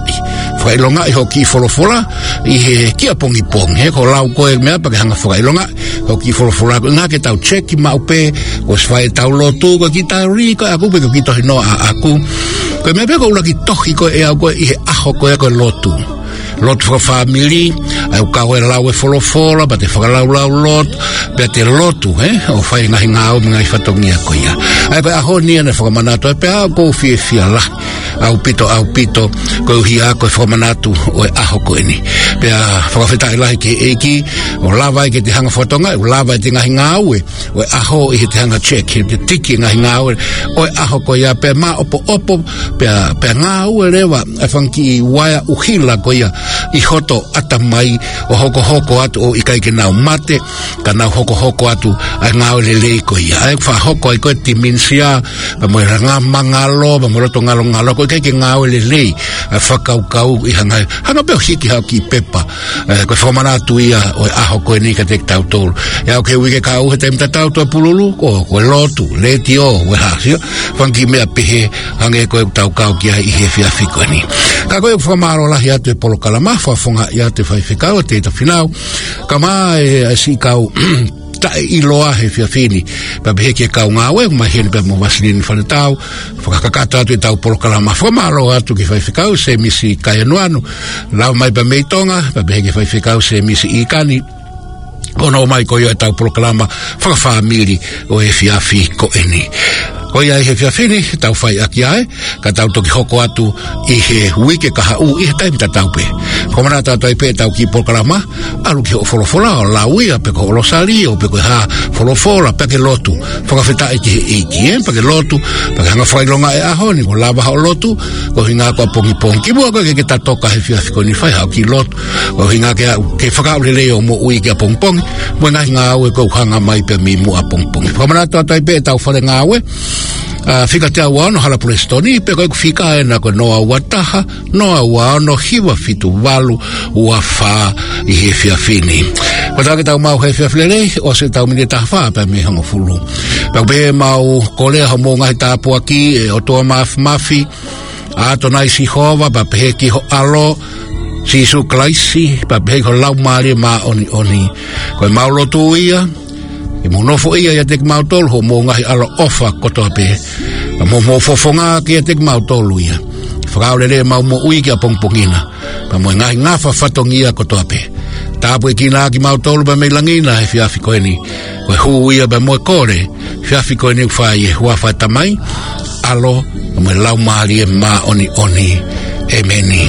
ilongai ho ki folofola i he kia pongi pongi he ko lau koe mea pe ke hanga whaka ilongai ho ki folofola ngā ke tau cheki mau pe ko swai tau lotu ko ki tau riko aku pe ko ki tohi no a aku ko mea pe ko ula ki tohi ko e au ko i he aho ko e ko lotu for family ai ka we lau e folofola pa te whakalau lot pe te lotu o whai ngahi ngāo mga i whatongi a koia ai pa aho nia ne whakamanato e pe au kou fia la au pito ko hi a ko whakamanato o e aho ko eni pe a whakawheta i lahi ke eiki o lava i ke te hanga whatonga o lava i te ngahi ngāo o e aho i te hanga check te tiki ngahi ngāo o e aho koia pe ma opo pe ngāo e rewa e whanki i waia uhila koia i hoto ata mai o hoko atu o ikai ke nau mate ka nau hoko atu a ngau lelei ko ia ai wha hoko ai koe timinsia pa mo ranga mangalo pa mo roto ngalo ko ikai ke ngau lelei a whakau i hanga peo hiki hau ki pepa ko whamana atu ia o aho koe ni ka te tau tolu ia o ke wike ka uhe te mta tau toa pululu ko lotu leti o we hasio whanki mea pehe hange koe tau kau ki ai i he whiawhi koe ni ka koe whamaro lahi atu e polo kalama whafonga ia te whaiwhikau te ta whinau ka mai si kau ta iloa he whiawhini pa behe ke kau ngāwe mai hene pa mo wasilini whanetau whakakakata atu e tau polo kalama whamaro atu ke whaiwhikau se misi kaianuanu lau mai pa meitonga pa behe ke whaiwhikau se misi ikani ono mai ko ia tau polo kalama whakawhamiri o e whiawhi ko eni ko ia he whiawhini tau whai aki ai ka tau toki hoko atu i he wike ka hau i he taimita tau pe komana tau tai pe tau ki polo kalama alu ki ho folofola o lau ia pe ko olosari o pe ko ha folofola pe ke lotu whakawheta i ki he eiki pe ke lotu pe ke hanga whailonga e aho ni ko lava hao lotu ko hinga ko pongi ki mua ko ke tatoka he whiawhi ko ni whai hau ki lotu ko hinga ke whakaulele o mo ui ki a pongi mo ngahi ngāwe ko hanga mai pe mi mua pongi komana tau tai pe tau whare ngāwe Fika te awa no hala Prestoni pe koe fika e na ko noa wataha noa wa no hiwa fitu walu ua wha i he whiawhini patake tau mau he whiawhilere o se tau mine taha wha pe me hango fulu pe be mau kolea homo ngahi tāpua ki e o toa mafi a to nai si hova pa pehe ki ho alo si su klaisi pa pehe ko lau maari ma oni koe mau lotu ia i monofo ia ia tek mau tolu ho mo ngahi alo ofa kotoa pe mo fofonga ki ia tek mau tolu ia whakaurere mau mo ui ki a pongpongina pa mo ngahi ngafa whatongia kotoa pe tāpue ki nā ki mau tolu pa mei langina he whiawhi koe ni koe hu ia pa mo kore whiawhi koe ni whai e hua whai tamai alo pa mo lau maari e ma oni e meni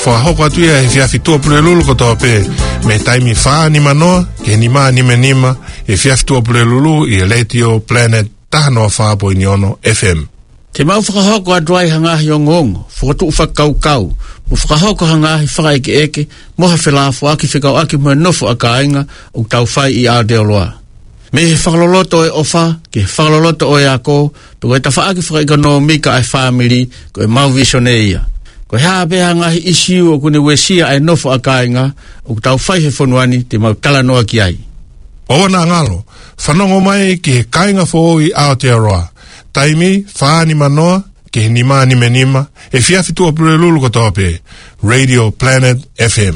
whahoko atu ia he fiafi tua pule lulu ko toa pe me taimi wha ni manoa ke ni maa ni me nima he fiafi tua pule lulu i Radio Planet tahanoa wha po ini ono FM. Te mau whakahoko adwai hangahi o ngongo, whakatu whakaukau, mo whakahoko hangahi whakaeke eke, moha whelafo aki whikau aki mo nofo a kāinga o tau whai i Aotearoa. Me he whakaloloto e ofa, ke he whakaloloto o e ako, pe koe ta whaaki whakaika no mika ai family, koe mau visione ia. Koe haa beha ngahi isiu o kune wesia ai nofo a kāinga, o tau whai he whonuani te mau talanoa ki ai. Owana ngalo, whanongo mai ki he kāinga fo i Aotearoa. Taimi, whaani manoa, ke he nima ni me nima, e fiafi tua pule lulu ko tope, Radio Planet FM.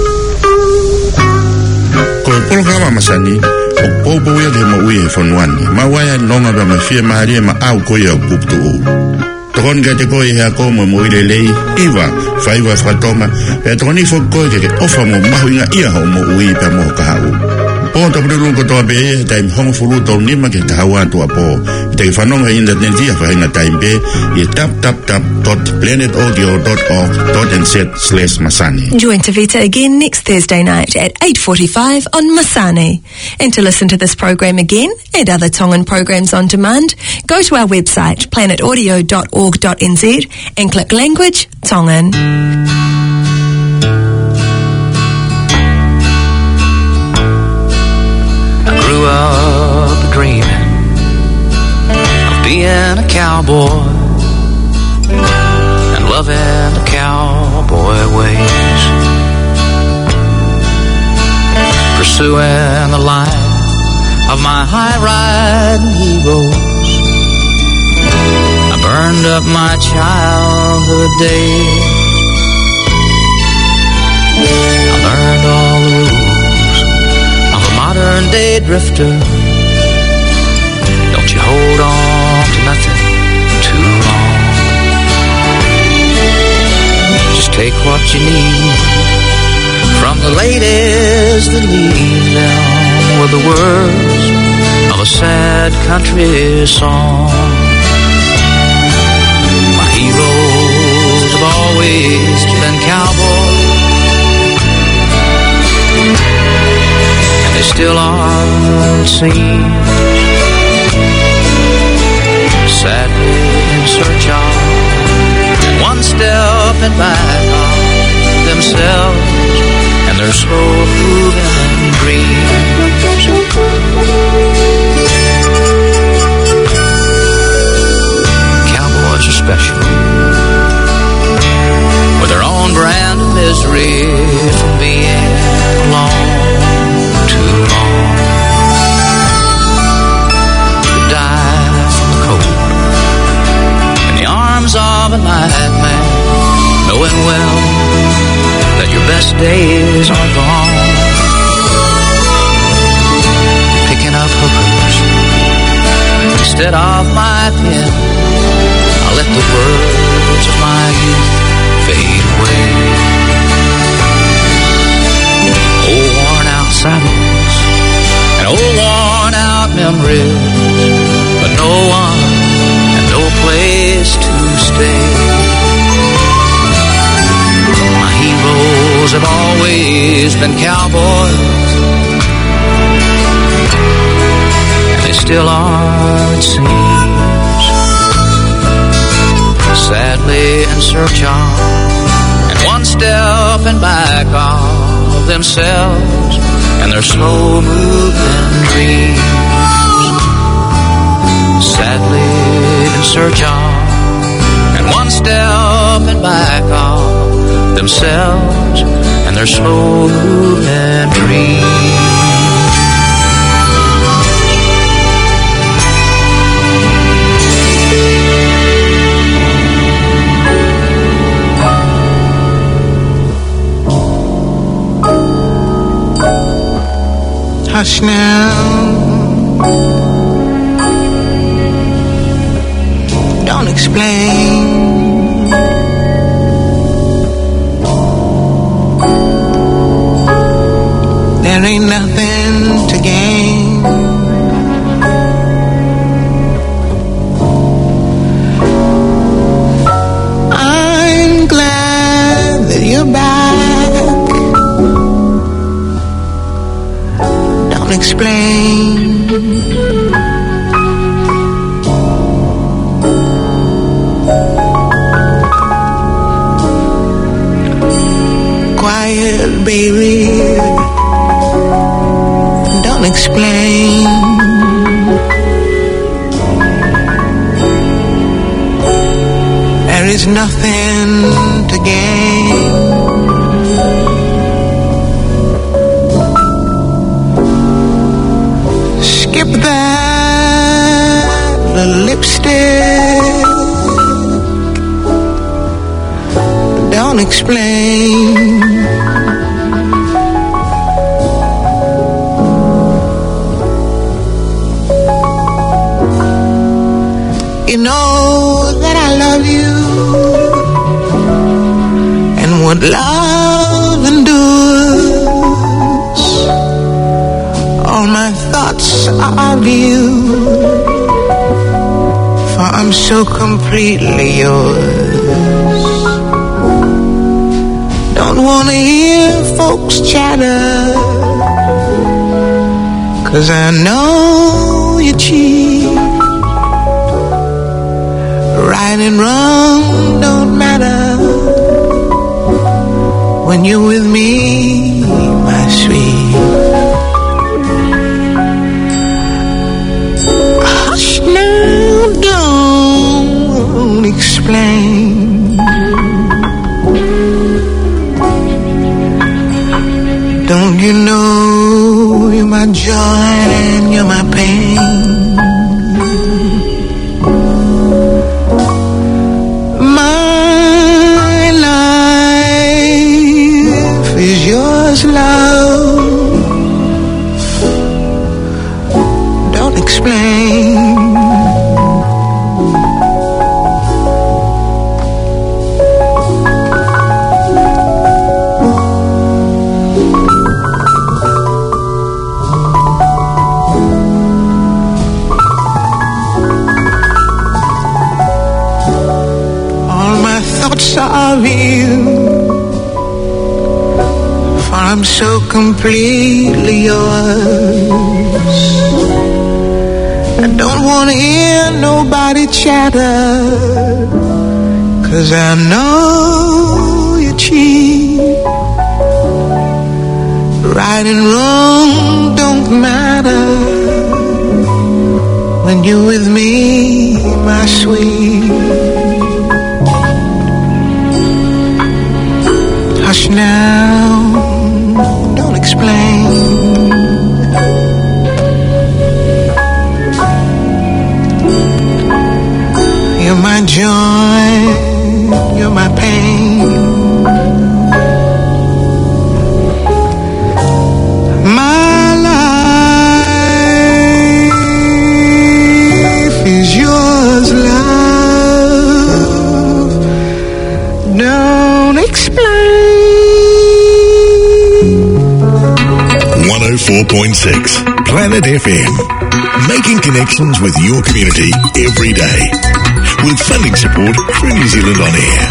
Ko polokama masani, o popo ia de mo ue fonuani, ma waya nonga ba ma fie maharia ma au ko ia kuptu o. Tokon ga te koe hea ko mo mo ile lei, iwa, whaiwa whatonga, e tokoni fo koe ke ofa mo mahuinga ia ho mo ui pa mo kahau. Po ta pulu ko to be taim hong fulu to nima ke tawa to apo te fanonga internet dia fa ina taim be e tap.planetaudio.org.nz/masani. Join Tavita again next Thursday night at 8:45 on Masani. And to listen to this program again and other Tongan programs on demand, go to our website planetaudio.org.nz and click language Tongan. Grew up dreaming of being a cowboy and loving the cowboy ways, pursuing the life of my high-riding heroes. I burned up my childhood days. I learned all the rules of a modern-day drifter. Don't you hold on to nothing too long. Just take what you need from the ladies that leave them with the words of a sad country song. My heroes have always been cowboys, and they still are, it seems, sadly in search of one step and back on themselves and their slow-moving dreams. Cowboys are special, with their own brand of misery from being alone too long. To die from the cold in the arms of a nightmare, knowing well that your best days are gone. Picking up hookers instead of my pen, I let the words of my youth fade away. Old worn out saddles and old worn out memories, but no one and no place to stay. My heroes have always been cowboys, and they still are, it seems, sadly in search of and one step and back of themselves and their slow-moving dreams. Sadly in search of and one step and back of themselves and their slow-moving dreams. Hush now, don't explain. There ain't nothing to gain. I'm glad that you're back. explain. Quiet, baby, don't explain. There is nothing to gain. Skip that lipstick. Don't explain. You know that I love you, and what love endures. All my thoughts are of you, for I'm so completely yours. Don't wanna hear folks chatter, 'cause I know you cheat. Right and wrong don't matter when you're with me, my sweet. Hush now, don't explain. Don't you know you're my joy and you're my pain? Love, don't explain. All my thoughts are of you, I'm so completely yours. I don't want to hear nobody chatter, 'cause I know you cheat. Right and wrong don't matter when you're with me, my sweet. Hush now, don't explain. You're my joy, you're my pain. My life is yours, love. Don't explain. 104.6 Planet FM. Making connections with your community every day. With funding support through New Zealand On Air.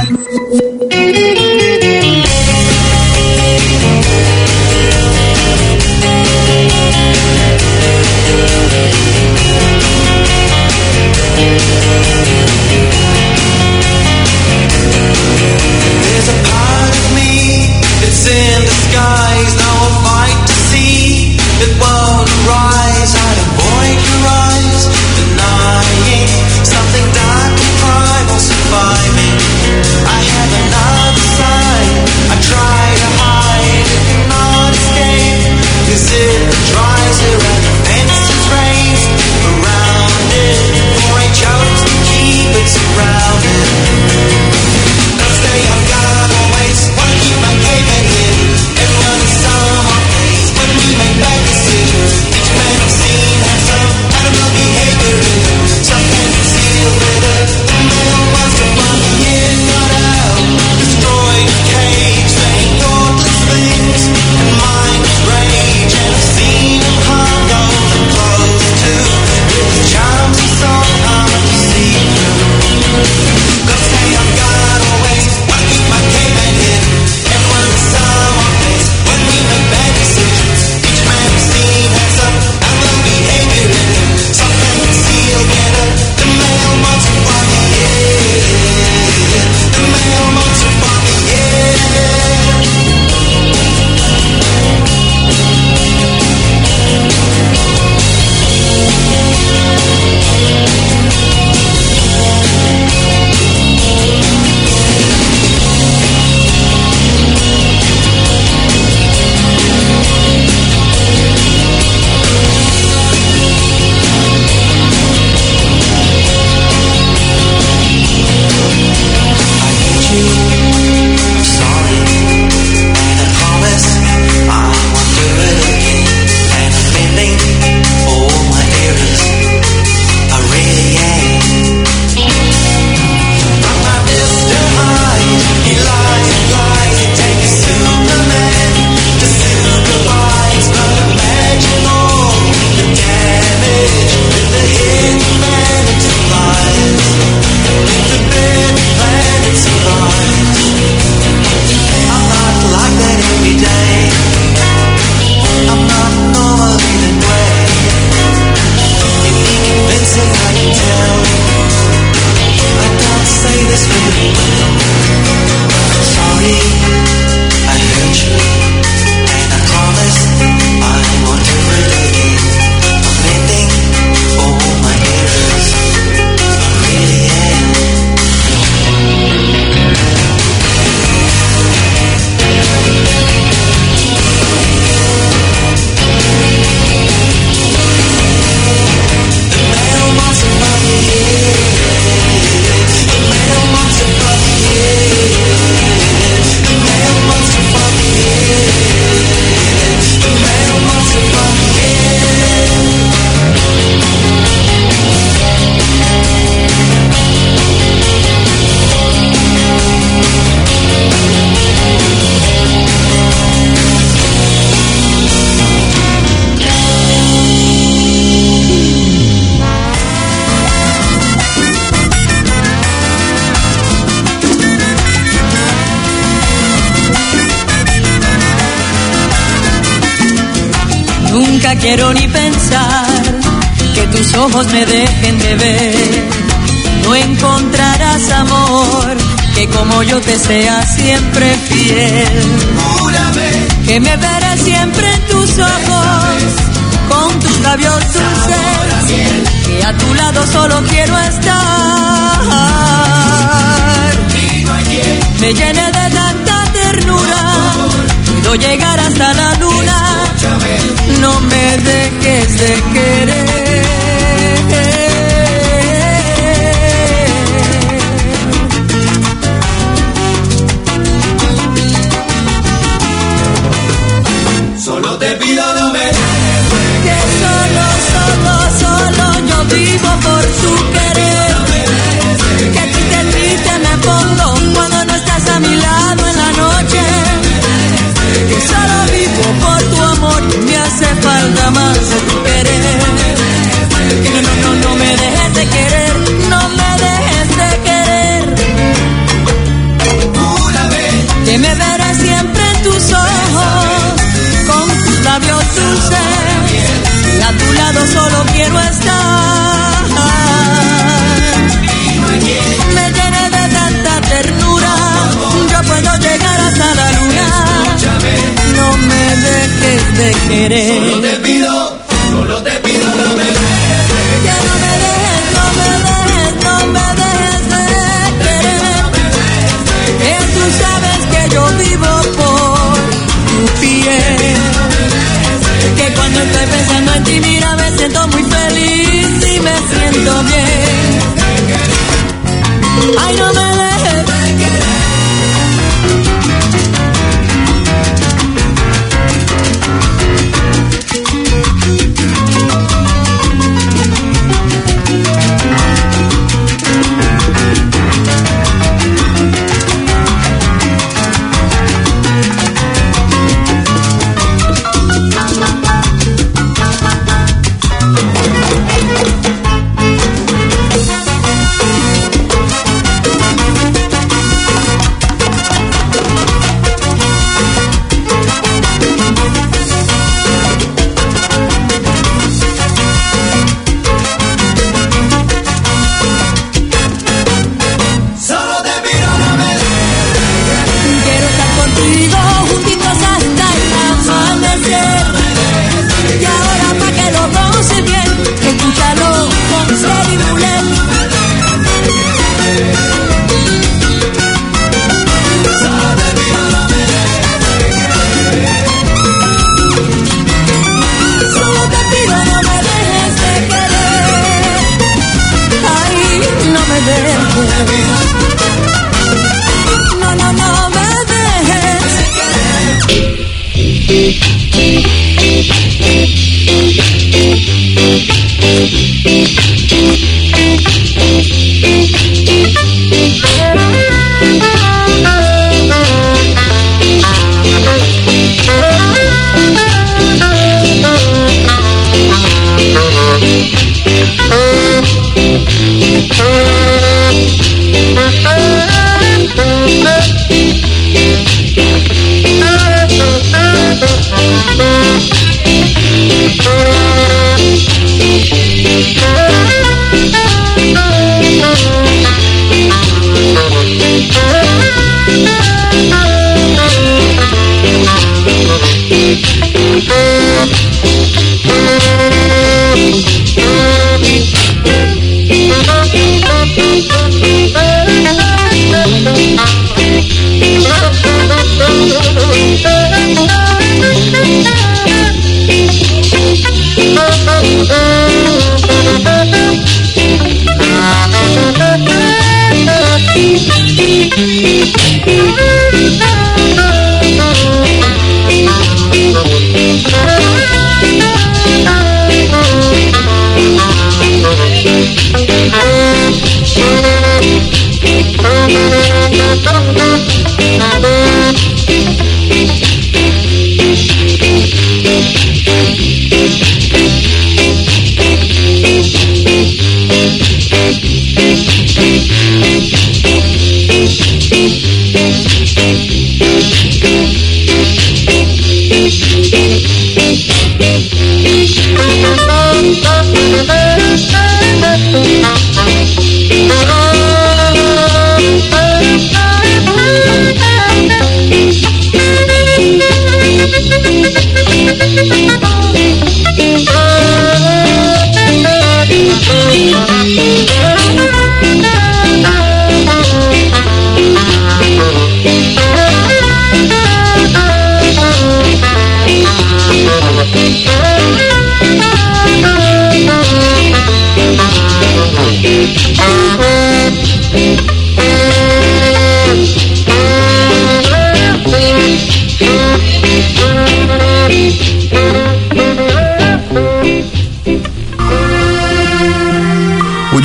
There's a part of me that's in disguise. Now I'll fight to see it won't arise. I'd avoid your eyes, denying something dark and primal surviving. I haven't Nunca quiero ni pensar que tus ojos me dejen de ver. No encontrarás amor que como yo te sea siempre fiel. Júrame que me veré siempre en tus ojos, con tus labios dulces, que a tu lado solo quiero estar. Me llené de tanta ternura, puedo llegar hasta la luna. No me dejes de querer. Solo te pido no me dejes, que solo yo vivo por tu querer. Que triste me pongo cuando no estás a mi lado en la noche. Que solo vivo por tu amor, me hace falta más de tu querer. Que no me dejes de querer, no me dejes de querer. júrame Que me veré siempre en tus ojos, con tus labios dulces, y a tu lado solo quiero estar. Me llené de tanta ternura, yo puedo llegar hasta la luna. No me dejes de querer. Solo te pido no me dejes. Que no me dejes de querer. Que tú sabes que yo vivo por tu piel. Que cuando estoy pensando en ti, mira, me siento muy feliz y me siento bien. Ay, no me dejes de querer.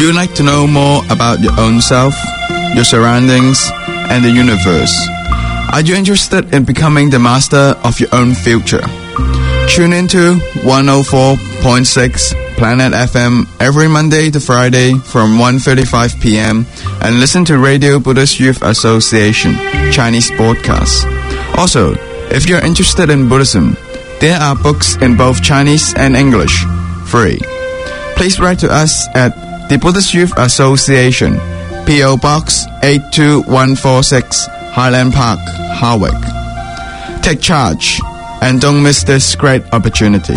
you like to know more about your own self, your surroundings, and the universe? Are you interested in becoming the master of your own future? Tune into 104.6 Planet FM every Monday to Friday from 1:35 p.m. and listen to Radio Buddhist Youth Association Chinese broadcasts. Also, if you're interested in Buddhism, there are books in both Chinese and English, free. Please write to us at the Buddhist Youth Association, P.O. Box 82146, Highland Park, Harwich. Take charge and don't miss this great opportunity.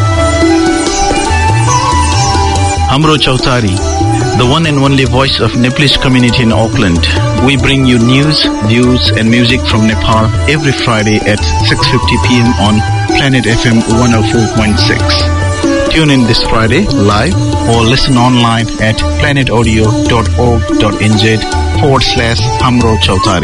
Hamro Chautari, the one and only voice of Nepalese community in Auckland. We bring you news, views and music from Nepal every Friday at 6:50 p.m. on Planet FM 104.6. Tune in this Friday live or listen online at planetaudio.org.nz/Hamro Chautari.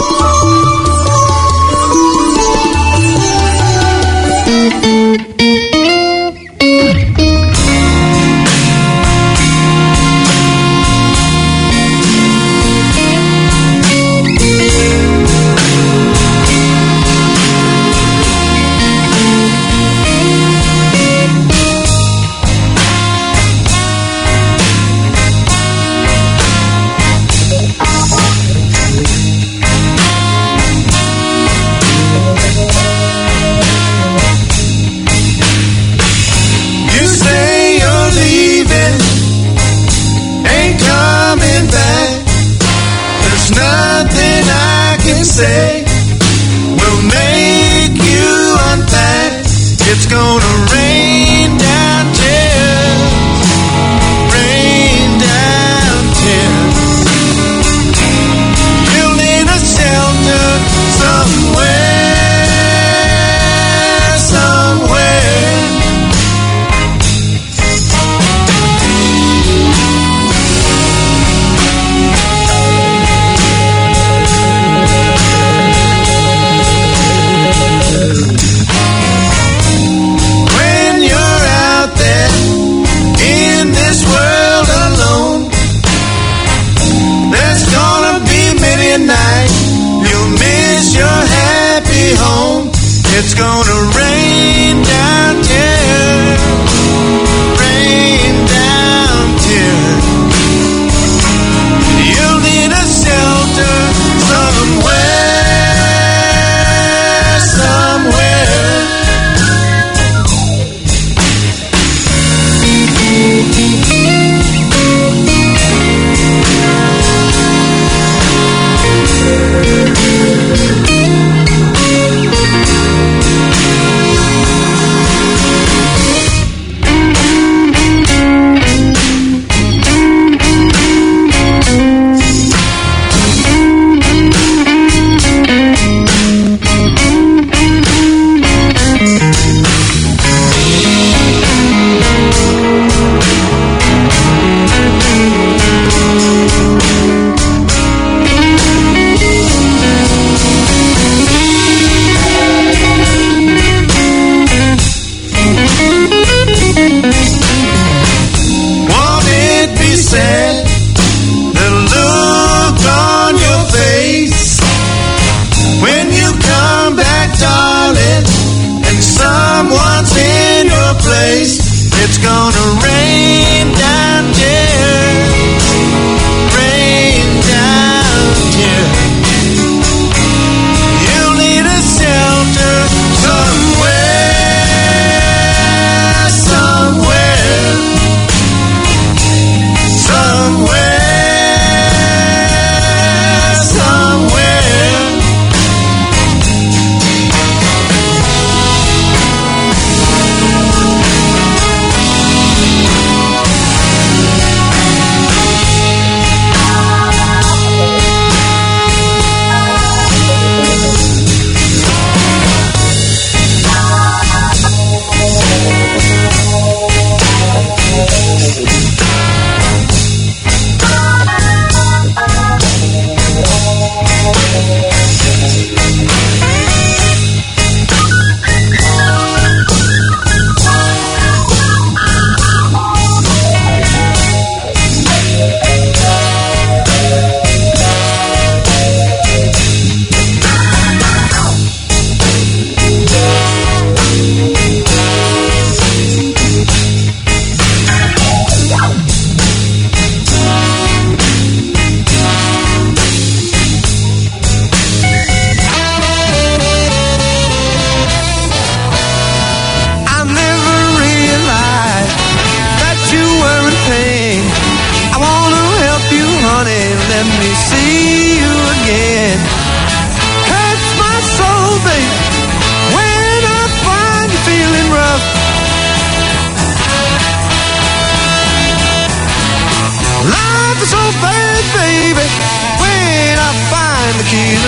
Say will make you unpack. It's gonna rain down tears, rain down tears. You'll need a shelter somewhere, somewhere.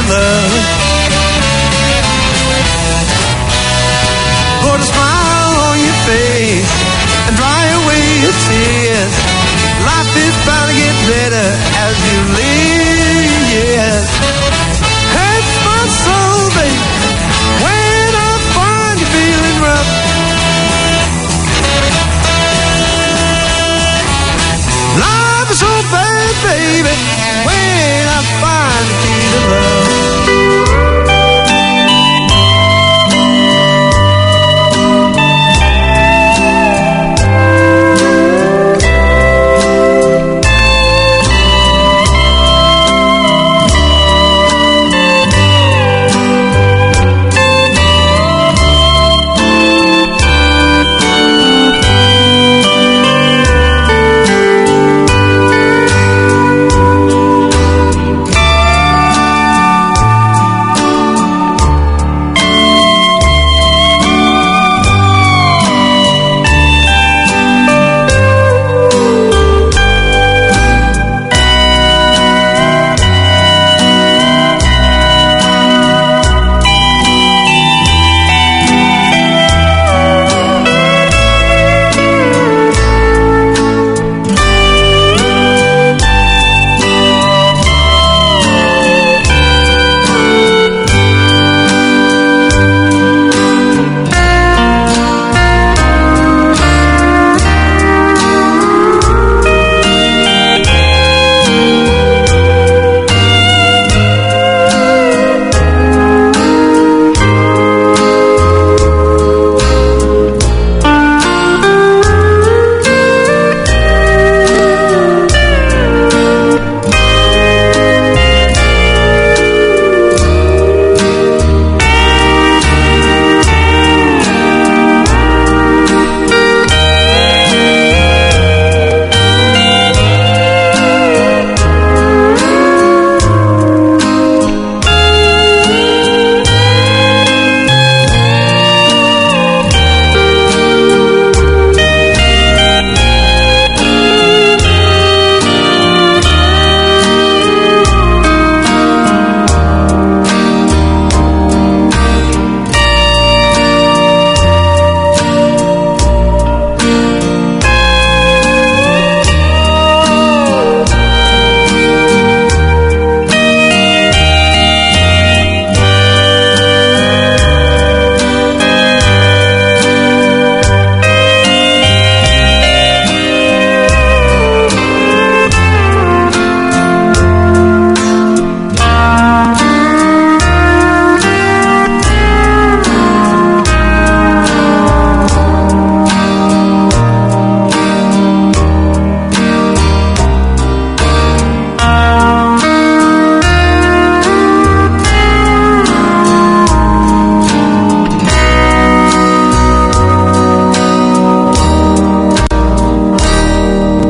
together. Put a smile on your face and dry away your tears. Life is bound to get better as you live, yes. Hurts my soul, baby, when I find you feeling rough. Life is so bad, baby, when